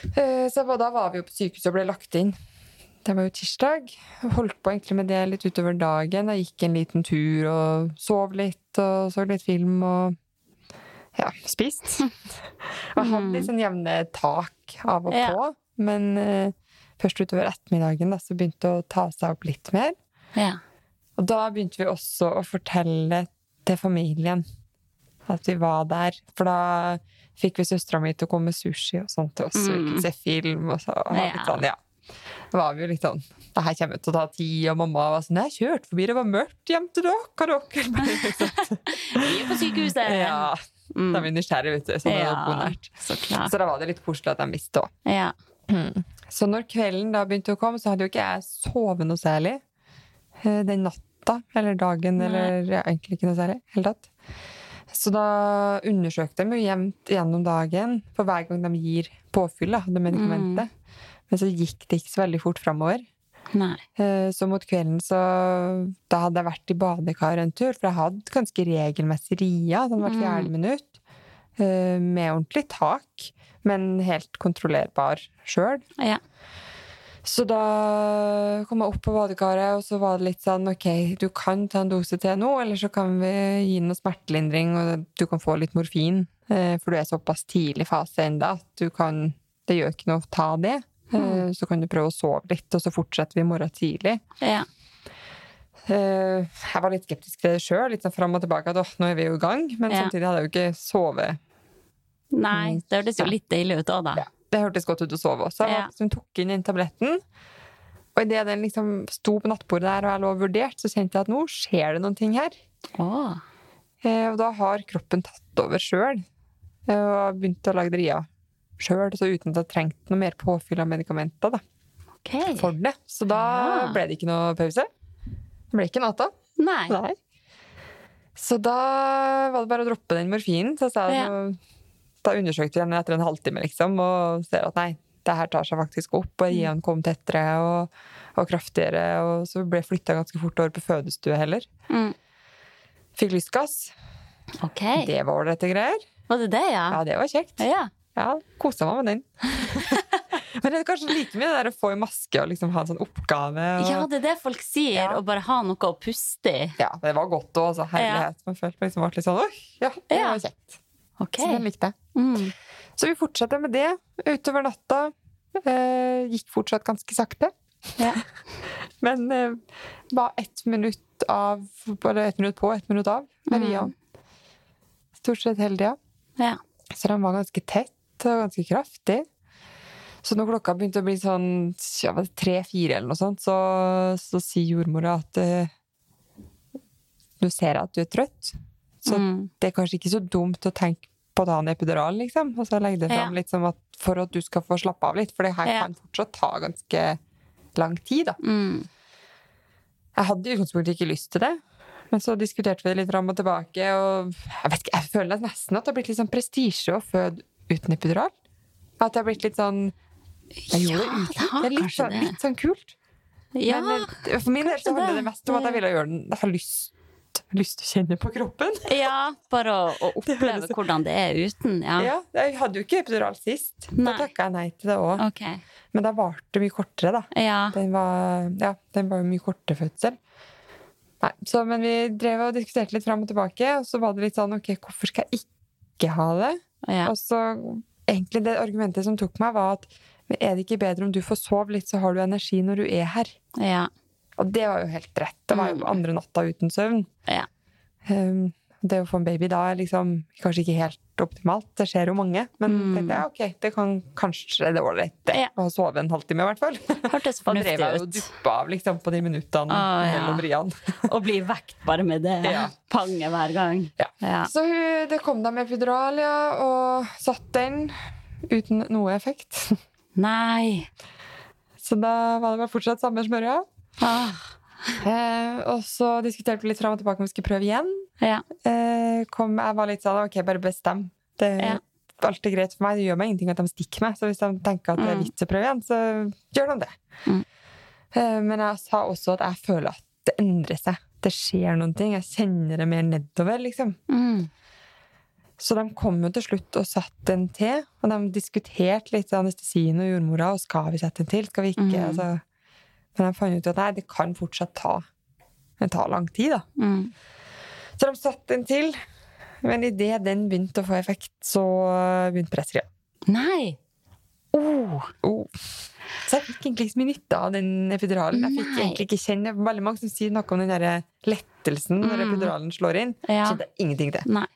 Eh, Så da var vi jo på sykehuset og ble lagt inn. Det var jo tirsdag. Jeg holdt på egentlig med det litt utover dagen. Jeg gikk en liten tur og sov litt og så litt film og ja, spist. Og jeg hadde litt sånn jevne tak av og Ja. på, men eh, først utover ettermiddagen da, så begynte det å ta seg opp litt mer. Ja. Og da begynte vi også å fortelle til familien at vi var der. For da fikk vi søstera mi til å komme med sushi og sånt til oss, og vi kunne se film, og så var det litt sånn, ja. Da var vi jo litt sånn, det her kommer til å ta tid, og mamma var sånn, jeg kjørte forbi, det var mørkt hjem til dere, hva dere? Vi er på sykehuset. Ja, da er vi nysgjerrige, vet du, så det var bonært. så klart. Så da var det litt koselig at de visste også. Ja. Så når kvelden da begynte å komme, så hadde jo ikke jeg sovet noe særlig eh, den natta, eller dagen, Nei. eller ja, egentlig ikke noe særlig, helt tatt. Så da undersøkte de jo jevnt gjennom dagen, for hver gang de gir påfyll av det medikamentet. Men så gikk det ikke så veldig fort fremover. Nei. Eh, Så mot kvelden så, da hadde jeg vært i badekar en tur, for jeg hadde ganske regelmessig ria, sånn hvert fjerde minutt, eh, med ordentlig tak, men helt kontrollerbar selv. Ja. Så da kom jeg opp på badekaret, og så var det litt sånn, ok, du kan ta en dose til nå, eller så kan vi gi noe smertelindring, og du kan få litt morfin, eh, for du er såpass tidlig fase enda, at du kan, det gjør ikke noe å ta det. Eh, Så kan du prøve å sove litt, og så fortsetter vi i morgen tidlig. Ja. Eh, Jeg var litt skeptisk til det selv, litt sånn frem og tilbake, at åh, nå er vi jo i gang, men Ja. samtidig hadde jeg jo ikke sovet. Nei, det hørtes jo litt deilig ut også da. Ja, det hørtes godt ut å sove også. Jeg Ja. liksom tok inn den tabletten, og i det den liksom sto på nattbordet der, og jeg lå og vurdert, så kjente jeg at nå skjer det noen ting her. Åh. Eh, Og da har kroppen tatt over selv, eh, og begynt å lage ria selv, så uten at jeg trengte noe mer påfyll av medikamenter da, Ok. for det. Så da Ja. ble det ikke noe pause. Det ble ikke natta. Nei. Nei. Så da var det bare å droppe den morfinen. Så sa jeg, Ja. nå- da undersøkte vi henne etter en halvtime, liksom, og ser at nei, det her tar seg faktisk opp, og igjen kom tettere og, og kraftigere, og så ble flyttet ganske fort over på fødestue heller. Mm. Fikk lystgass. Ok. Det var ålreite greier. Var det det, ja? Ja, det var kjekt. Ja. Ja, koset meg med den. Men det er kanskje like mye det der å få i maske og liksom ha en sånn oppgave. Og... Ja, det er det folk sier, Ja. å bare ha noe å puste i. Ja, det var godt også, altså, herlighet. Man følte meg liksom ble litt sånn, oi, ja, det Ja. var kjekt. Ok. Så den likte jeg. Mm. Så vi fortsatte med det utover natta. Eh, gikk fortsatt ganske sakte. Ja. Men eh, var ett minutt av, bare ett minutt på, ett minutt av, med Mm. ria. Stort sett hele tida. Ja. Så den var ganske tett og ganske kraftig. Så når klokka begynte å bli sånn ja, var det tre-fire eller noe sånt, så, så sier jordmora at eh, du ser at du er trøtt. Så Mm. det er kanskje ikke så dumt å tenke på å ta en epidural, liksom. Og så legge det fram Ja. litt som at for at du skal få slappe av litt, for det her Ja. kan fortsatt ta ganske lang tid, da. Mm. Jeg hadde i utgangspunktet ikke lyst til det, men så diskuterte vi det litt fram og tilbake, og jeg vet ikke, jeg føler nesten at det har blitt litt sånn prestisje å føde uten epidural. At det har blitt litt sånn jeg gjorde Ja, det uten. det har Det er litt kanskje sånn, det. litt sånn kult. Ja, Men eh, for min del så kanskje handler det. det mest om at jeg ville gjøre den Jeg har lyst, lyst til å kjenne på kroppen. ja, bare å, å oppleve høres- hvordan det er uten. Ja. Ja, jeg hadde jo ikke epidural sist. Nei. Da takket jeg nei til det også. Ok. Men da varte mye kortere, da. Ja. Den var, ja, den var jo mye kortere fødsel. Nei, så, men vi drev og diskuterte litt fram og tilbake, og så var det litt sånn, ok, hvorfor skal jeg ikke ha det? Ja. Og så, egentlig det argumentet som tok meg var at, men er det ikke bedre om du får sove litt, så har du energi når du er her? Ja. Og det var jo helt rett. Det var jo Mm. andre natta uten søvn. Ja. Um, det å få en baby da er liksom kanskje ikke helt optimalt. Det skjer jo mange. Men Mm. tenkte jeg, ok, det kan kanskje det ålreit det. Ja. Å sove en halvtime i hvert fall. Hørtes Og drev jeg fornuftig jo ut. duppa av liksom på de minuttene Å, ja. mellom riene. Å bli vekt bare med det Ja. panget hver gang. Ja. Ja. Så hun, det kom da med epidural, ja, og satt den uten noe effekt. Nei. Så da var det bare fortsatt samme smørja. Ah. Eh, og så diskuterte vi litt fram og tilbake om vi skulle prøve igjen. Ja. Eh, kom, jeg var litt sånn, ok, bare bestem. Det Ja. er alltid greit for meg. Det gjør meg ingenting at de stikker meg. Så hvis de tenker at det er Mm. vits å prøve igjen, så gjør de det. Mm. Eh, men jeg sa også at jeg føler at det endrer seg. Det skjer noen ting. Jeg kjenner det mer nedover, liksom. Mm. Så de kom jo til slutt og satt en til, og de diskuterte litt anestesien og jordmora, og skal vi sette en til, skal vi ikke, mm. altså, men de fant ut at nei, det kan fortsatt ta, det tar lang tid da. Mm. Så de satte en til, men i det den begynte å få effekt, så begynte presset igjen. Nei! Oh. Oh. Så jeg fikk egentlig ikke så mye nytte av den epiduralen. Jeg fikk Nei. egentlig ikke kjenne, veldig mange som sier noe om den der lettelsen når mm. epiduralen slår inn, ja. Så det er ingenting til. Nei.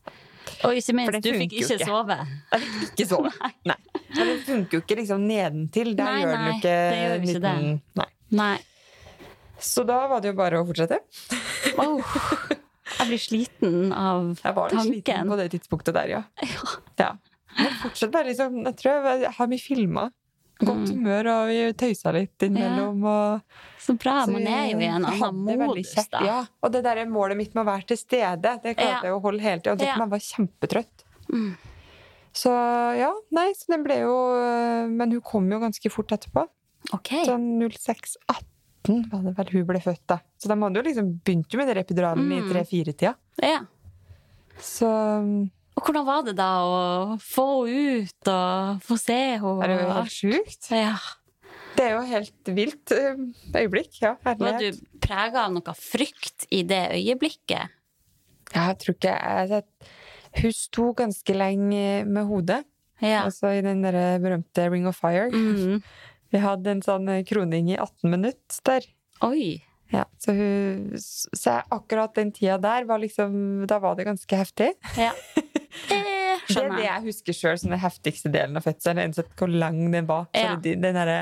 Og ikke minst, du fikk ikke, ikke sove. Jeg fikk ikke sove. Nei. Nei. Men den funker jo ikke liksom nedentil. Der nei, gjør den jo ikke, det gjør ikke liten... det. Nei. Nei. Så da var det jo bare å fortsette. Oh. Jeg blir sliten av tanken. Jeg var litt tanken. sliten på det tidspunktet der, ja. Ja. Ja. Men fortsatt bare liksom, jeg tror jeg har mye filmet. Godt humør, og vi tøysa litt innimellom. Og, så bra, så man er jo i en annen modus da. Ja, og det der målet mitt med å være til stede, det klarte ja. jeg å holde hele tiden, og det ja. jeg var kjempetrøtt. Mm. Så ja, nei, så den ble jo, men hun kom jo ganske fort etterpå. Ok. Sånn null seks atten var det vel hun ble født da. Så de hadde jo liksom begynt med det epiduralen mm. i tre fire tida. Ja. Så... Og hvordan var det da å få ut og få se henne? Det er jo helt sjukt. Ja. Det er jo helt vilt øyeblikk, ja. Var du preget av noe frykt i det øyeblikket? Ja, jeg tror ikke jeg... Hun sto ganske lenge med hodet. Ja. Altså i den der berømte Ring of Fire. Mm. Vi hadde en sånn kroning i atten minutter der. Oi! Ja, så hun... Så akkurat den tida der var liksom... Da var det ganske heftig. Ja. Det er det jeg husker selv som den heftigste delen av fødselen, enn sett hvor lang den var. Ja. Den, der,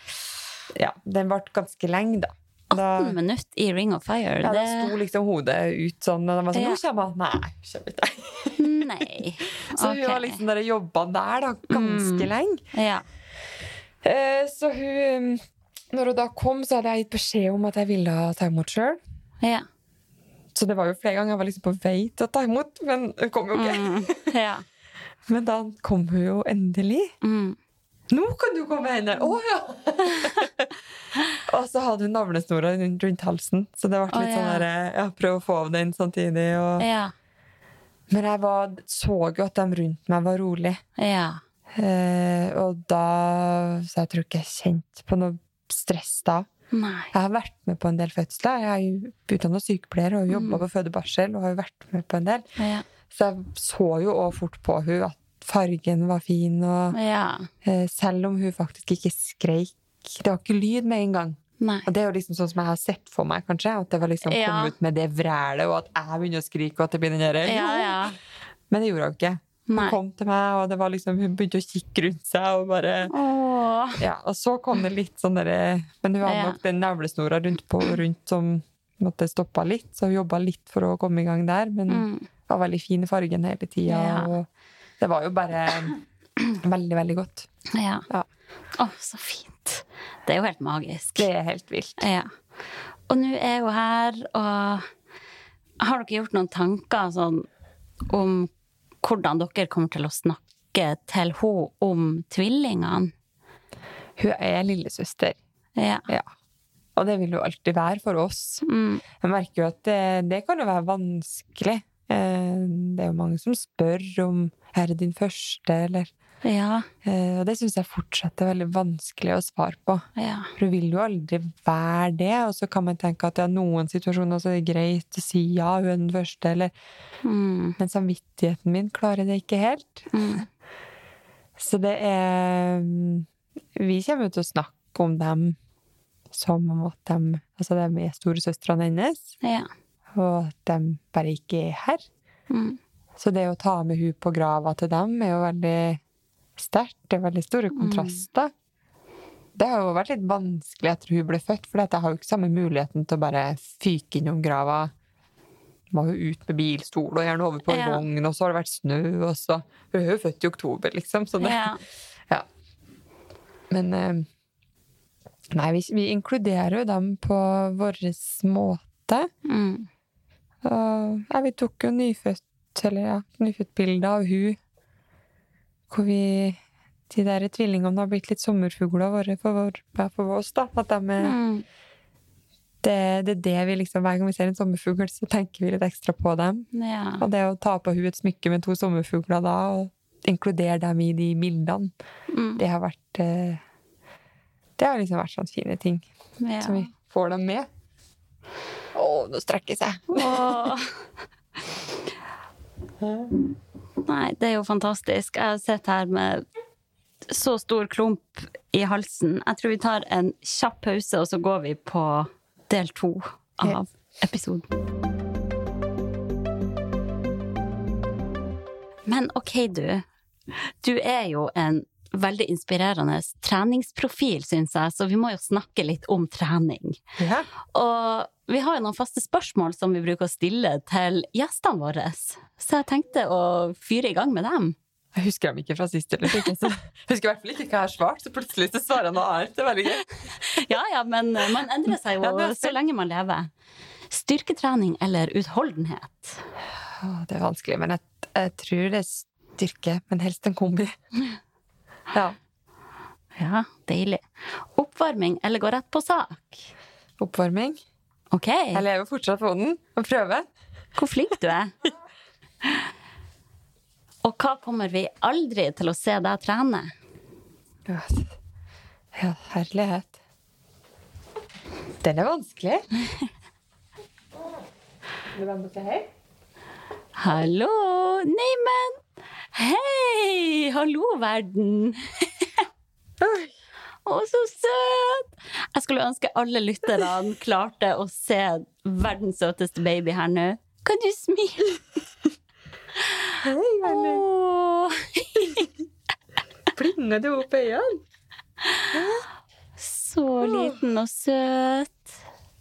ja, den var ganske lenge da. da atten minutter i Ring of Fire. Ja, det... da sto liksom hodet ut sånn, og de var sånn, ja. nå kommer han. Nei, kommer ikke. Nei. Så hun okay. var liksom der og jobbet der da, ganske mm. lenge. Ja. Eh, så hun, når hun da kom, så hadde jeg gitt beskjed om at jeg ville ta imot selv. Ja. Så det var jo flere ganger jeg var liksom på vei til å ta imot, men hun kom jo ikke. Mm, ja. Men da kom hun jo endelig. Mm. Nå kan du komme henne! Å, oh, ja! Og så hadde hun navlesnora rundt halsen, så det var litt oh, ja. sånn der, ja, prøv å få av den samtidig. Og... Ja. Men jeg var, så jo at de rundt meg var rolig. Ja. Eh, og da, så jeg tror ikke jeg kjente på noe stress da. Nei. Jeg har vært med på en del fødsler. Jeg er jo utdannet sykepleier og jobbet mm. på fødebarsel og har jo vært med på en del. Ja. Så jeg så jo også fort på hun at fargen var fin, og ja. eh, selv om hun faktisk ikke skreik, det var ikke lyd med en gang. Nei. Og det er jo liksom sånn som jeg har sett for meg, kanskje, at det var liksom ja. kom ut med det vrælet, og at jeg begynner å skrike, og at det blir den der, ja, ja. Men det gjorde hun ikke. Hun Nei. kom til meg, og det var liksom, hun begynte å kikke rundt seg, og bare... Åh. Ja, og så kom det litt sånn der, men hun hadde ja. nok den navlesnora rundt på, rundt som måtte stoppe litt, så hun jobbet litt for å komme i gang der, men mm. var veldig fin i fargen hele tiden, ja. og det var jo bare veldig, veldig godt. Ja. Ja. Åh, så fint. Det er jo helt magisk. Det er helt vilt. Ja. Og nå er hun her, og har dere gjort noen tanker sånn, om hvordan dere kommer til å snakke til henne om tvillingene? Hun er lillesøster. Ja. Ja. Og det vil jo alltid være for oss. Mm. Jeg merker jo at det, det kan jo være vanskelig. Det er jo mange som spør om er det din første, eller... Ja. Og det synes jeg fortsatt er veldig vanskelig å svare på. Ja. For hun vil jo aldri være det, og så kan man tenke at i ja, noen situasjoner så er det greit å si ja, hun er den første, eller... Mm. Men samvittigheten min klarer det ikke helt. Mm. Så det er... Vi kommer jo til å snakke om dem som om at de, altså de er storesøstrene hennes, ja. og at de bare ikke er her. Mm. Så det å ta med hun på grava til dem er jo veldig sterkt, det er veldig store kontraster. Mm. Det har jo vært litt vanskelig etter hun ble født, for jeg har jo ikke samme muligheten til å bare fyke innom grava. Må jo ut med bilstol, og gjerne over på en ja. vogn, og så har det vært snø, og så... Hun er jo født i oktober, liksom, så det... Ja. Ja. Men nei, vi, vi inkluderer jo dem på vår måte. Mm. Og ja, vi tok jo nyfødt, eller ja, nyfødt bilder av hun, hvor vi, de der tvillingene har blitt litt sommerfugler våre for, vår, for oss da, at de er, mm. det, det er det vi liksom, hver gang vi ser en sommerfugl, så tenker vi litt ekstra på dem. Ja. Og det å ta på henne et smykke med to sommerfugler da, og inkludere dem i de bildene, mm. det har vært eh, det har liksom vært sånne fine ting ja. som vi får dem med. Åh, nå strekker seg. Åh. Nei, det er jo fantastisk. Jeg har sett her med så stor klump i halsen. Jeg tror vi tar en kjapp pause, og så går vi på del to av episoden. Men ok, du. Du er jo en veldig inspirerende treningsprofil, synes jeg, så vi må jo snakke litt om trening. Ja. Og vi har jo noen faste spørsmål som vi bruker å stille til gjestene våre, så jeg tenkte å fyre i gang med dem. Jeg husker dem ikke fra sist, eller ikke, så jeg husker i hvert fall ikke hva jeg har svart, så plutselig så svarer jeg noe annet, det er veldig gøy. Ja, ja, men man endrer seg jo ja, så lenge man lever. Styrketrening eller utholdenhet? Åh, det er vanskelig, men jeg, jeg tror det er styrke, men helst en kombi. Ja. Ja, deilig. Oppvarming eller gå rett på sak? Oppvarming. Ok. Jeg lever fortsatt på den, og prøver. Hvor flink du er. Og hva kommer vi aldri til å se deg trene? Ja, herlighet. Den er vanskelig. Vil du være med å si hei? Hallo! Nei, men... Hei! Hallo, verden! Å, så søt! Jeg skulle ønske alle lytterne klarte å se verdens søteste baby her nå. Kan du smile? Hei, venner! Plinger du opp øynene? Så liten og søt.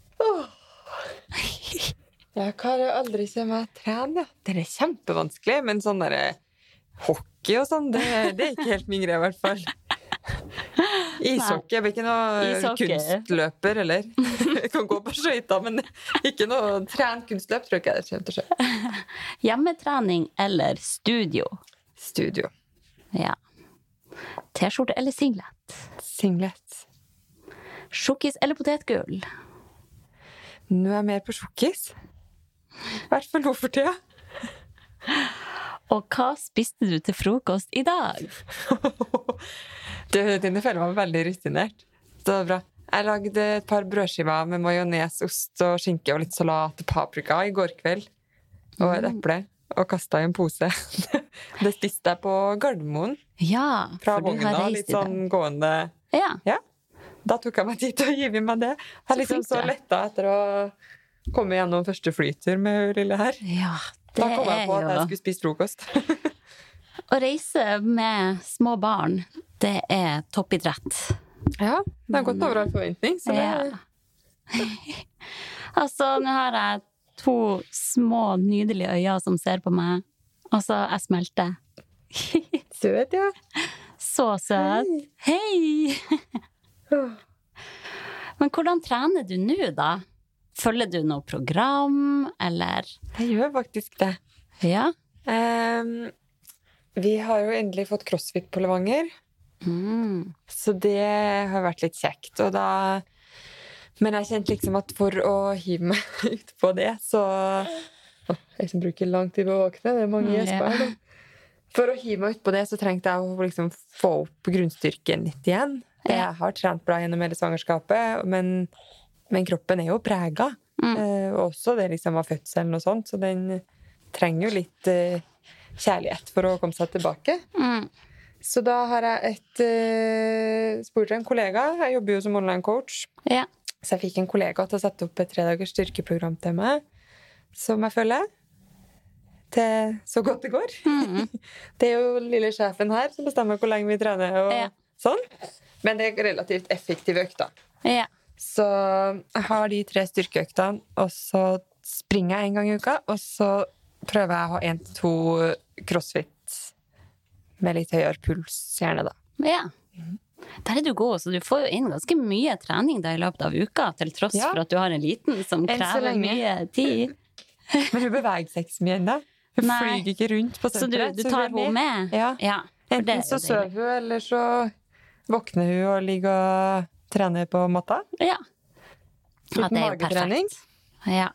Jeg kan jo aldri se meg trene. Det er kjempevanskelig, men sånn der hockey og sånn, det, det er ikke helt min greie i hvert fall. Ishockey, jeg blir ikke noe Ishockey. Kunstløper, eller jeg kan gå på skøyter, men ikke noe trent kunstløp, tror jeg ikke det er kjent å skje. Hjemmetrening eller studio? Studio. Ja. T-skjorte eller singlet? Singlet. Sjokkis eller potetgull? Nå er jeg mer på sjokkis. I hvert fall nå for tida. Og hva spiste du til frokost i dag? Du, dine føler meg veldig rutinert. Det var bra. Jeg lagde et par brødskiver med majones, ost og skinke og litt salat og paprika i går kveld. Og et eple. Og kastet i en pose. Det spiste jeg på Gardermoen. Ja, fra vogna, litt sånn gående. Ja. Ja. Da tok jeg meg tid til å gi meg det. Jeg er liksom så letta etter å komme gjennom første flytur med lille her. Ja, det da kom jeg på at jeg jo... skulle spise frokost. Å reise med små barn, det er toppidrett. Ja, det har gått over all forventning. Så det... ja. Altså, nå har jeg to små, nydelige øyne som ser på meg. Altså, jeg smelter. Søt, ja. Så søt. Hei! Hei. Men hvordan trener du nå, da? Følger du noe program, eller? Jeg gjør faktisk det. Ja? Um, vi har jo endelig fått CrossFit på Levanger. Mm. Så det har vært litt kjekt. Og da... Men jeg kjente liksom at for å hive meg ut på det, så... Jeg som bruker lang tid på å våkne, det er mange gjesper. Ja. For å hive meg ut på det, så trengte jeg å liksom få opp grunnstyrken litt igjen. Jeg har trent bra gjennom hele svangerskapet, men, men kroppen er jo preget. Mm. Eh, også det liksom av fødselen og sånt, så den trenger jo litt eh, kjærlighet for å komme seg tilbake. Mm. Så da har jeg et eh, spurt en kollega, jeg jobber jo som online coach, ja. Så jeg fikk en kollega til å sette opp et tredagers styrkeprogram til meg, som jeg følger til så godt det går. Mm. Det er jo lille sjefen her som bestemmer hvor lenge vi trener og ja. Sånn. Men det er relativt effektive økter. Ja. Så jeg har de tre styrkeøktene, og så springer jeg en gang i uka, og så prøver jeg å ha en til to crossfit med litt høyere puls, gjerne da. Ja. Der er du god, så du får jo inn ganske mye trening da i løpet av uka, til tross ja. For at du har en liten som krever mye tid. Men hun beveger seg ikke så mye enda. Hun Nei. Flyger ikke rundt på senteret. Så du, du tar henne med? med? Ja. Ja, enten så sover hun, eller så våkner hun og ligger og trener på matta. Ja. Ja, det er jo magetrening. perfekt. Ja.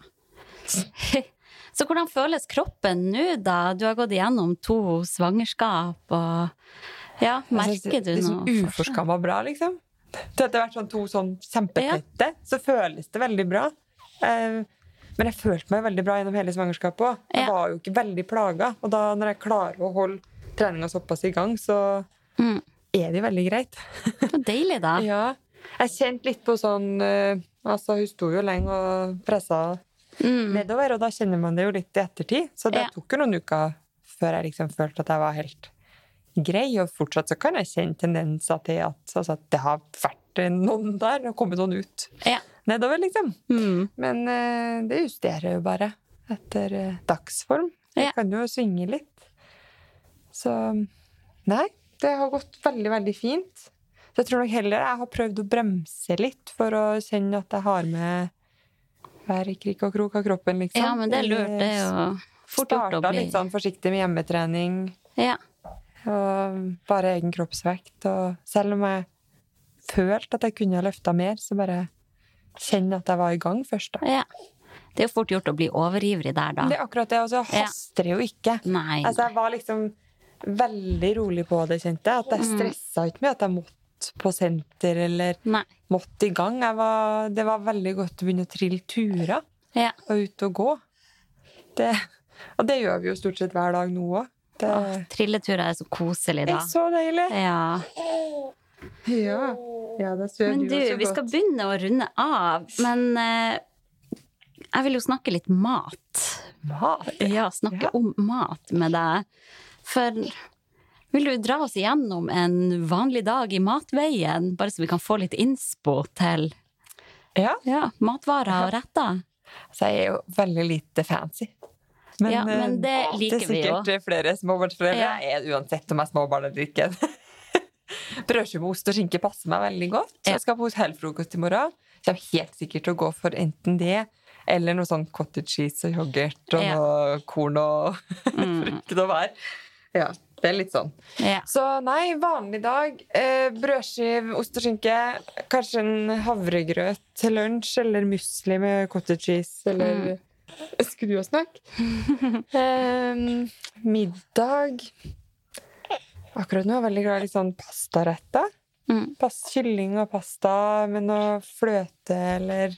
Så hvordan føles kroppen nå da? Du har gått igjennom to svangerskap, og ja, merker du det, det, noe? Det er sånn uforskammet bra, liksom. Det har vært sånn to sånn kjempetette, ja. Så føles det veldig bra. Eh, men jeg følte meg veldig bra gjennom hele svangerskapet også. Jeg ja. Var jo ikke veldig plaget, og da når jeg klarer å holde treningen såpass i gang, så mm. er det veldig greit. Så deilig da. Ja. Jeg kjente litt på sånn, uh, altså hun sto jo lenge og presset mm. nedover, og da kjenner man det jo litt i ettertid. Så det ja. Tok jo noen uker før jeg liksom følte at jeg var helt grei, og fortsatt så kan jeg kjenne tendenser til at, altså, at det har vært noen der, og kommet noen ut ja. Nedover, liksom. Mm. Men uh, det justerer jo bare etter uh, dagsform. Det ja. Kan jo svinge litt. Så nei, det har gått veldig, veldig fint. Så jeg tror nok heller jeg har prøvd å bremse litt for å kjenne at jeg har med hver krik og krok av kroppen, liksom. Ja, men det er lurt, det er jo fort gjort å bli. Startet litt sånn forsiktig med hjemmetrening. Ja. Og bare egen kroppsvekt. Og selv om jeg følte at jeg kunne ha løftet mer, så bare kjenne at jeg var i gang først da. Ja. Det er jo fort gjort å bli overivrig der da. Det er akkurat det, og så haster det jo ikke. Nei. Altså, jeg var liksom veldig rolig på det, kjente jeg. At jeg stresset ikke med at jeg måtte på senter, eller Nei. Måtte i gang. Jeg var, det var veldig godt å begynne å trille turer, ja. Og ut og gå. Det, og det gjør vi jo stort sett hver dag nå også. Det, Åh, trilleturer er så koselig da. Det er så deilig. Ja. Ja. Ja, det ser men du, du, jo så vi godt. skal begynne å runde av, men eh, jeg vil jo snakke litt mat. Mat? Ja, snakke ja. Om mat med deg. For vil du dra oss igjennom en vanlig dag i matveien, bare så vi kan få litt innspo til ja. Ja, matvarer og retter? Så jeg er jo veldig lite fancy. Men, ja, men det liker vi jo. Det er sikkert flere småbarnsforeldre. Ja. Jeg er uansett om jeg er småbarn eller ikke. Brødskive med ost og skinke passer meg veldig godt. Så jeg skal på hotellfrokost i morgen. Så jeg er helt sikkert til å gå for enten det, eller noe sånn cottage cheese og yoghurt og ja. Noe korn og frukt og vær. Ja, det er litt sånn. Ja. Så nei, vanlig dag. Eh, brødskive, ost og skinke. Kanskje en havregrøt til lunsj, eller musli med cottage cheese, eller... Mm. Skulle du jo snakke? um, middag. Akkurat nå er jeg veldig glad i litt sånn pastaretter. Mm. Past, kylling og pasta med noe fløte, eller...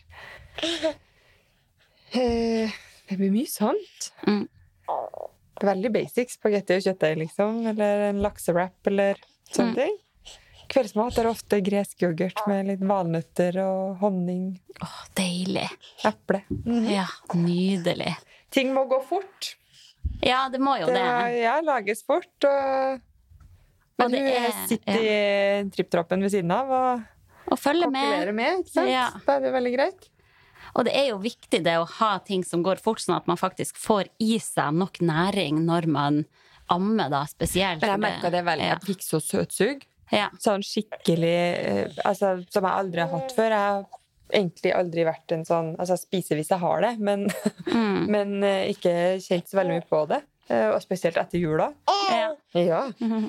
Uh, det blir mye sånt. Mm. Veldig basic. Spagetti og kjøttdeig, liksom. Eller en laksewrap, eller sånne mm. ting. Kveldsmat er ofte gresk yoghurt med litt valnøtter og honning. Åh, deilig. Eple. Mm. Ja, nydelig. Ting må gå fort. Ja, det må jo det. det. Ja, lages fort. Og... Men du er... sitter ja. I tripptrappen ved siden av og, og følger med. med, ikke sant? Ja. Da er det veldig greit. Og det er jo viktig det å ha ting som går fort, sånn at man faktisk får i seg nok næring når man ammer da, spesielt. Men jeg merket det veldig. Ja. Jeg fikk så søtsug. Ja. Sånn skikkelig, altså, som jeg aldri har hatt før. Jeg har egentlig aldri vært en sånn, altså jeg spiser hvis jeg har det, men, mm. men ikke kjent så veldig mye på det. Og spesielt etter jula. Ja. Ja.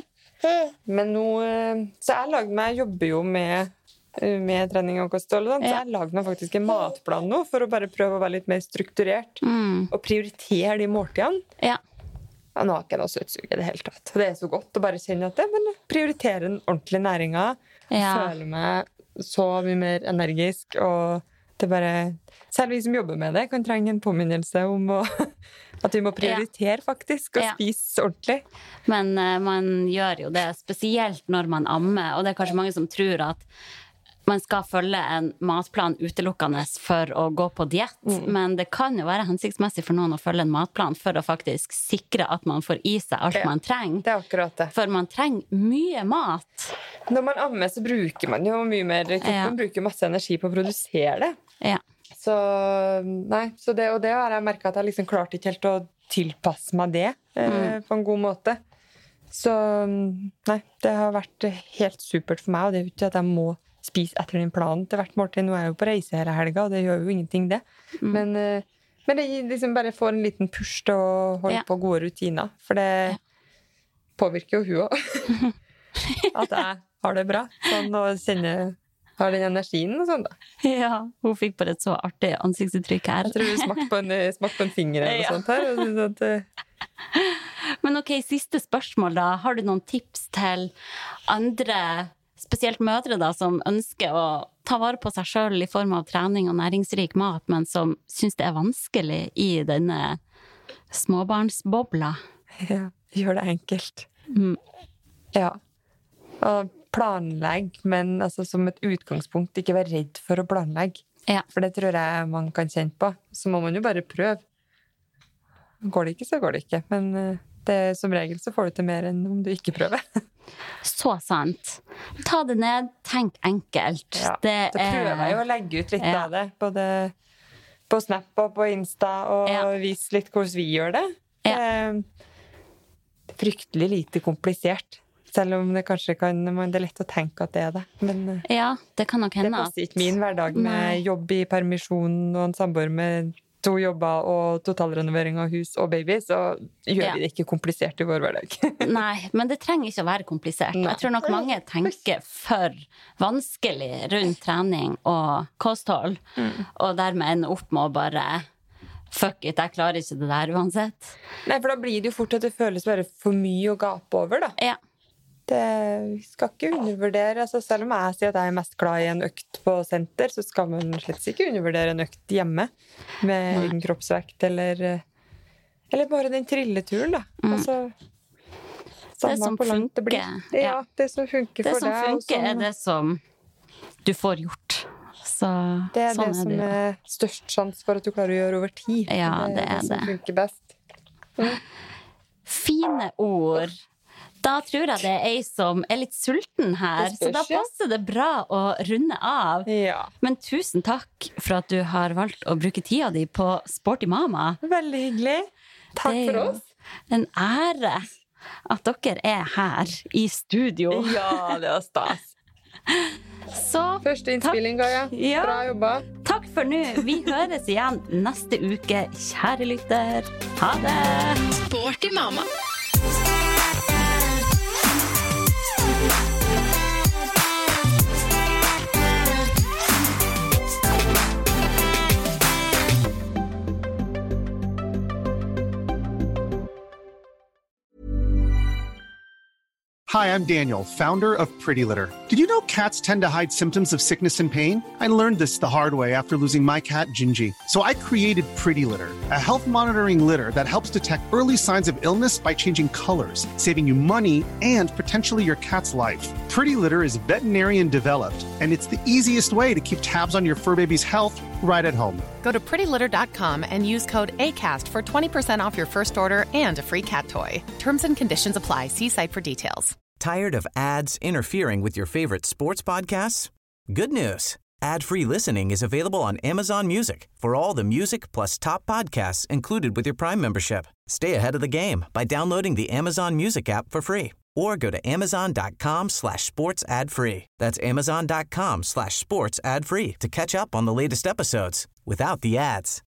Men nå, så jeg lagde meg, jeg jobber jo med, med trening og kosthold, så jeg lagde meg faktisk en matplan nå, for å bare prøve å være litt mer strukturert, mm. og prioritere de måltidene. Ja. Ja, nå har ikke jeg noe søtsug i det hele tatt. Det er så godt å bare kjenne at det, men prioritere den ordentlige næringen, ja. Føle meg så mye mer energisk, og det bare, selv vi som jobber med det, kan trenge en påminnelse om å, at vi må prioritere faktisk, og ja. Spise ordentlig. Men uh, man gjør jo det, spesielt når man ammer, og det er kanskje mange som tror at man skal følge en matplan utelukkende for å gå på diett, mm. men det kan jo være hensiktsmessig for noen å følge en matplan for å faktisk sikre at man får i seg alt ja, man trenger. Det er akkurat det. For man trenger mye mat. Når man ammer, så bruker man jo mye mer, kroppen ja. Bruker masse energi på å produsere det. Ja. Så, nei, så det, og det har jeg merket at jeg liksom klarte ikke helt å tilpasse meg det mm. eh, på en god måte. Så, nei, det har vært helt supert for meg, og det er jo ikke at jeg må spise etter din plan til hvert måltid. Nå er jeg jo på reise hele helga, og det gjør jo ingenting det. Mm. Men, men det liksom bare får en liten push til å holde ja. På gode rutiner, for det ja. Påvirker jo hun også. At jeg har det bra. Sånn å kjenne har den energien og sånn da. Ja, hun fikk bare et så artig ansiktsuttrykk her. Jeg tror du smakte på en, smakte på en finger eller Ja. noe sånt her. Og sånn at, uh, Men ok, siste spørsmål da. Har du noen tips til andre, spesielt mødre da, som ønsker å ta vare på seg selv i form av trening og næringsrik mat, men som synes det er vanskelig i denne småbarnsbobla? ja, gjør det enkelt. Mm. Ja. Og planlegg, men altså, som et utgangspunkt, ikke være redd for å planlegge. Ja. For det tror jeg man kan kjenne på. Så må man jo bare prøve. Går det ikke, så går det ikke. Men uh, det, som regel så får du til mer enn om du ikke prøver. Så sant. Ta det ned, tenk enkelt. Ja, det da er... prøver jeg jo å legge ut litt Ja. av det, både på Snap og på Insta, og Ja. vise litt hvordan vi gjør det. Ja. Det er fryktelig lite komplisert, selv om det kanskje kan, det er lett å tenke at det er det. Men uh, Ja, det kan nok det hende. passer ikke min hverdag med Nei. jobb i permisjon og en samboer med to jobber og totalrenovering av hus og baby, så gjør Ja. vi det ikke komplisert i vår hverdag. Nei, men det trenger ikke å være komplisert. Nei. Jeg tror nok mange tenker for vanskelig rundt trening og kosthold, Mm. og dermed ender opp med å bare fuck it, jeg klarer ikke det der uansett. Nei, for da blir det jo fort at det føles bare for mye å gape over, da. Ja, Det vi skal ikke undervurdere, altså selv om jeg sier at jeg er mest glad i en økt på senter, så skal man slett ikke undervurdere en økt hjemme med Nei. egen kroppsvekt, eller, eller bare den trilleturen, da. Mm. Altså, Det samme som hvor langt det blir. funker. Ja, Ja. det som funker det for som deg. og funker sånn- er det som du får gjort. Så Det er sånn det som det jo. er størst sjanse for at du klarer å gjøre over tid. Ja, det er det som det. funker best. Fine ord. Da tror jeg det er ei som er litt sulten her, Det så spørs, da ja. passer det bra å runde av. Ja, Men tusen takk for at du har valgt å bruke tida di på Sporty Mama. veldig hyggelig. Takk Det er for jo oss. en ære at dere er her i studio. Ja, det var stas. Så Første innspilling, Gaia. Ja. Bra jobba. takk for nå. Vi høres igjen neste uke, kjære lytter. Ha det! Sporty mamma. Hi, I'm Daniel, founder of Pretty Litter. Did you know cats tend to hide symptoms of sickness and pain? I learned this the hard way after losing my cat, Gingy. So I created Pretty Litter, a health monitoring litter that helps detect early signs of illness by changing colors, saving you money and potentially your cat's life. Pretty Litter is veterinarian developed, and it's the easiest way to keep tabs on your fur baby's health right at home. Go to pretty litter dot com and use code ACAST for twenty percent off your first order and a free cat toy. Terms and conditions apply. See site for details. Tired of ads interfering with your favorite sports podcasts? Good news. Ad-free listening is available on Amazon Music for all the music plus top podcasts included with your Prime membership. Stay ahead of the game by downloading the Amazon Music app for free or go to amazon.com slash sports ad free. That's amazon.com slash sports ad free to catch up on the latest episodes without the ads.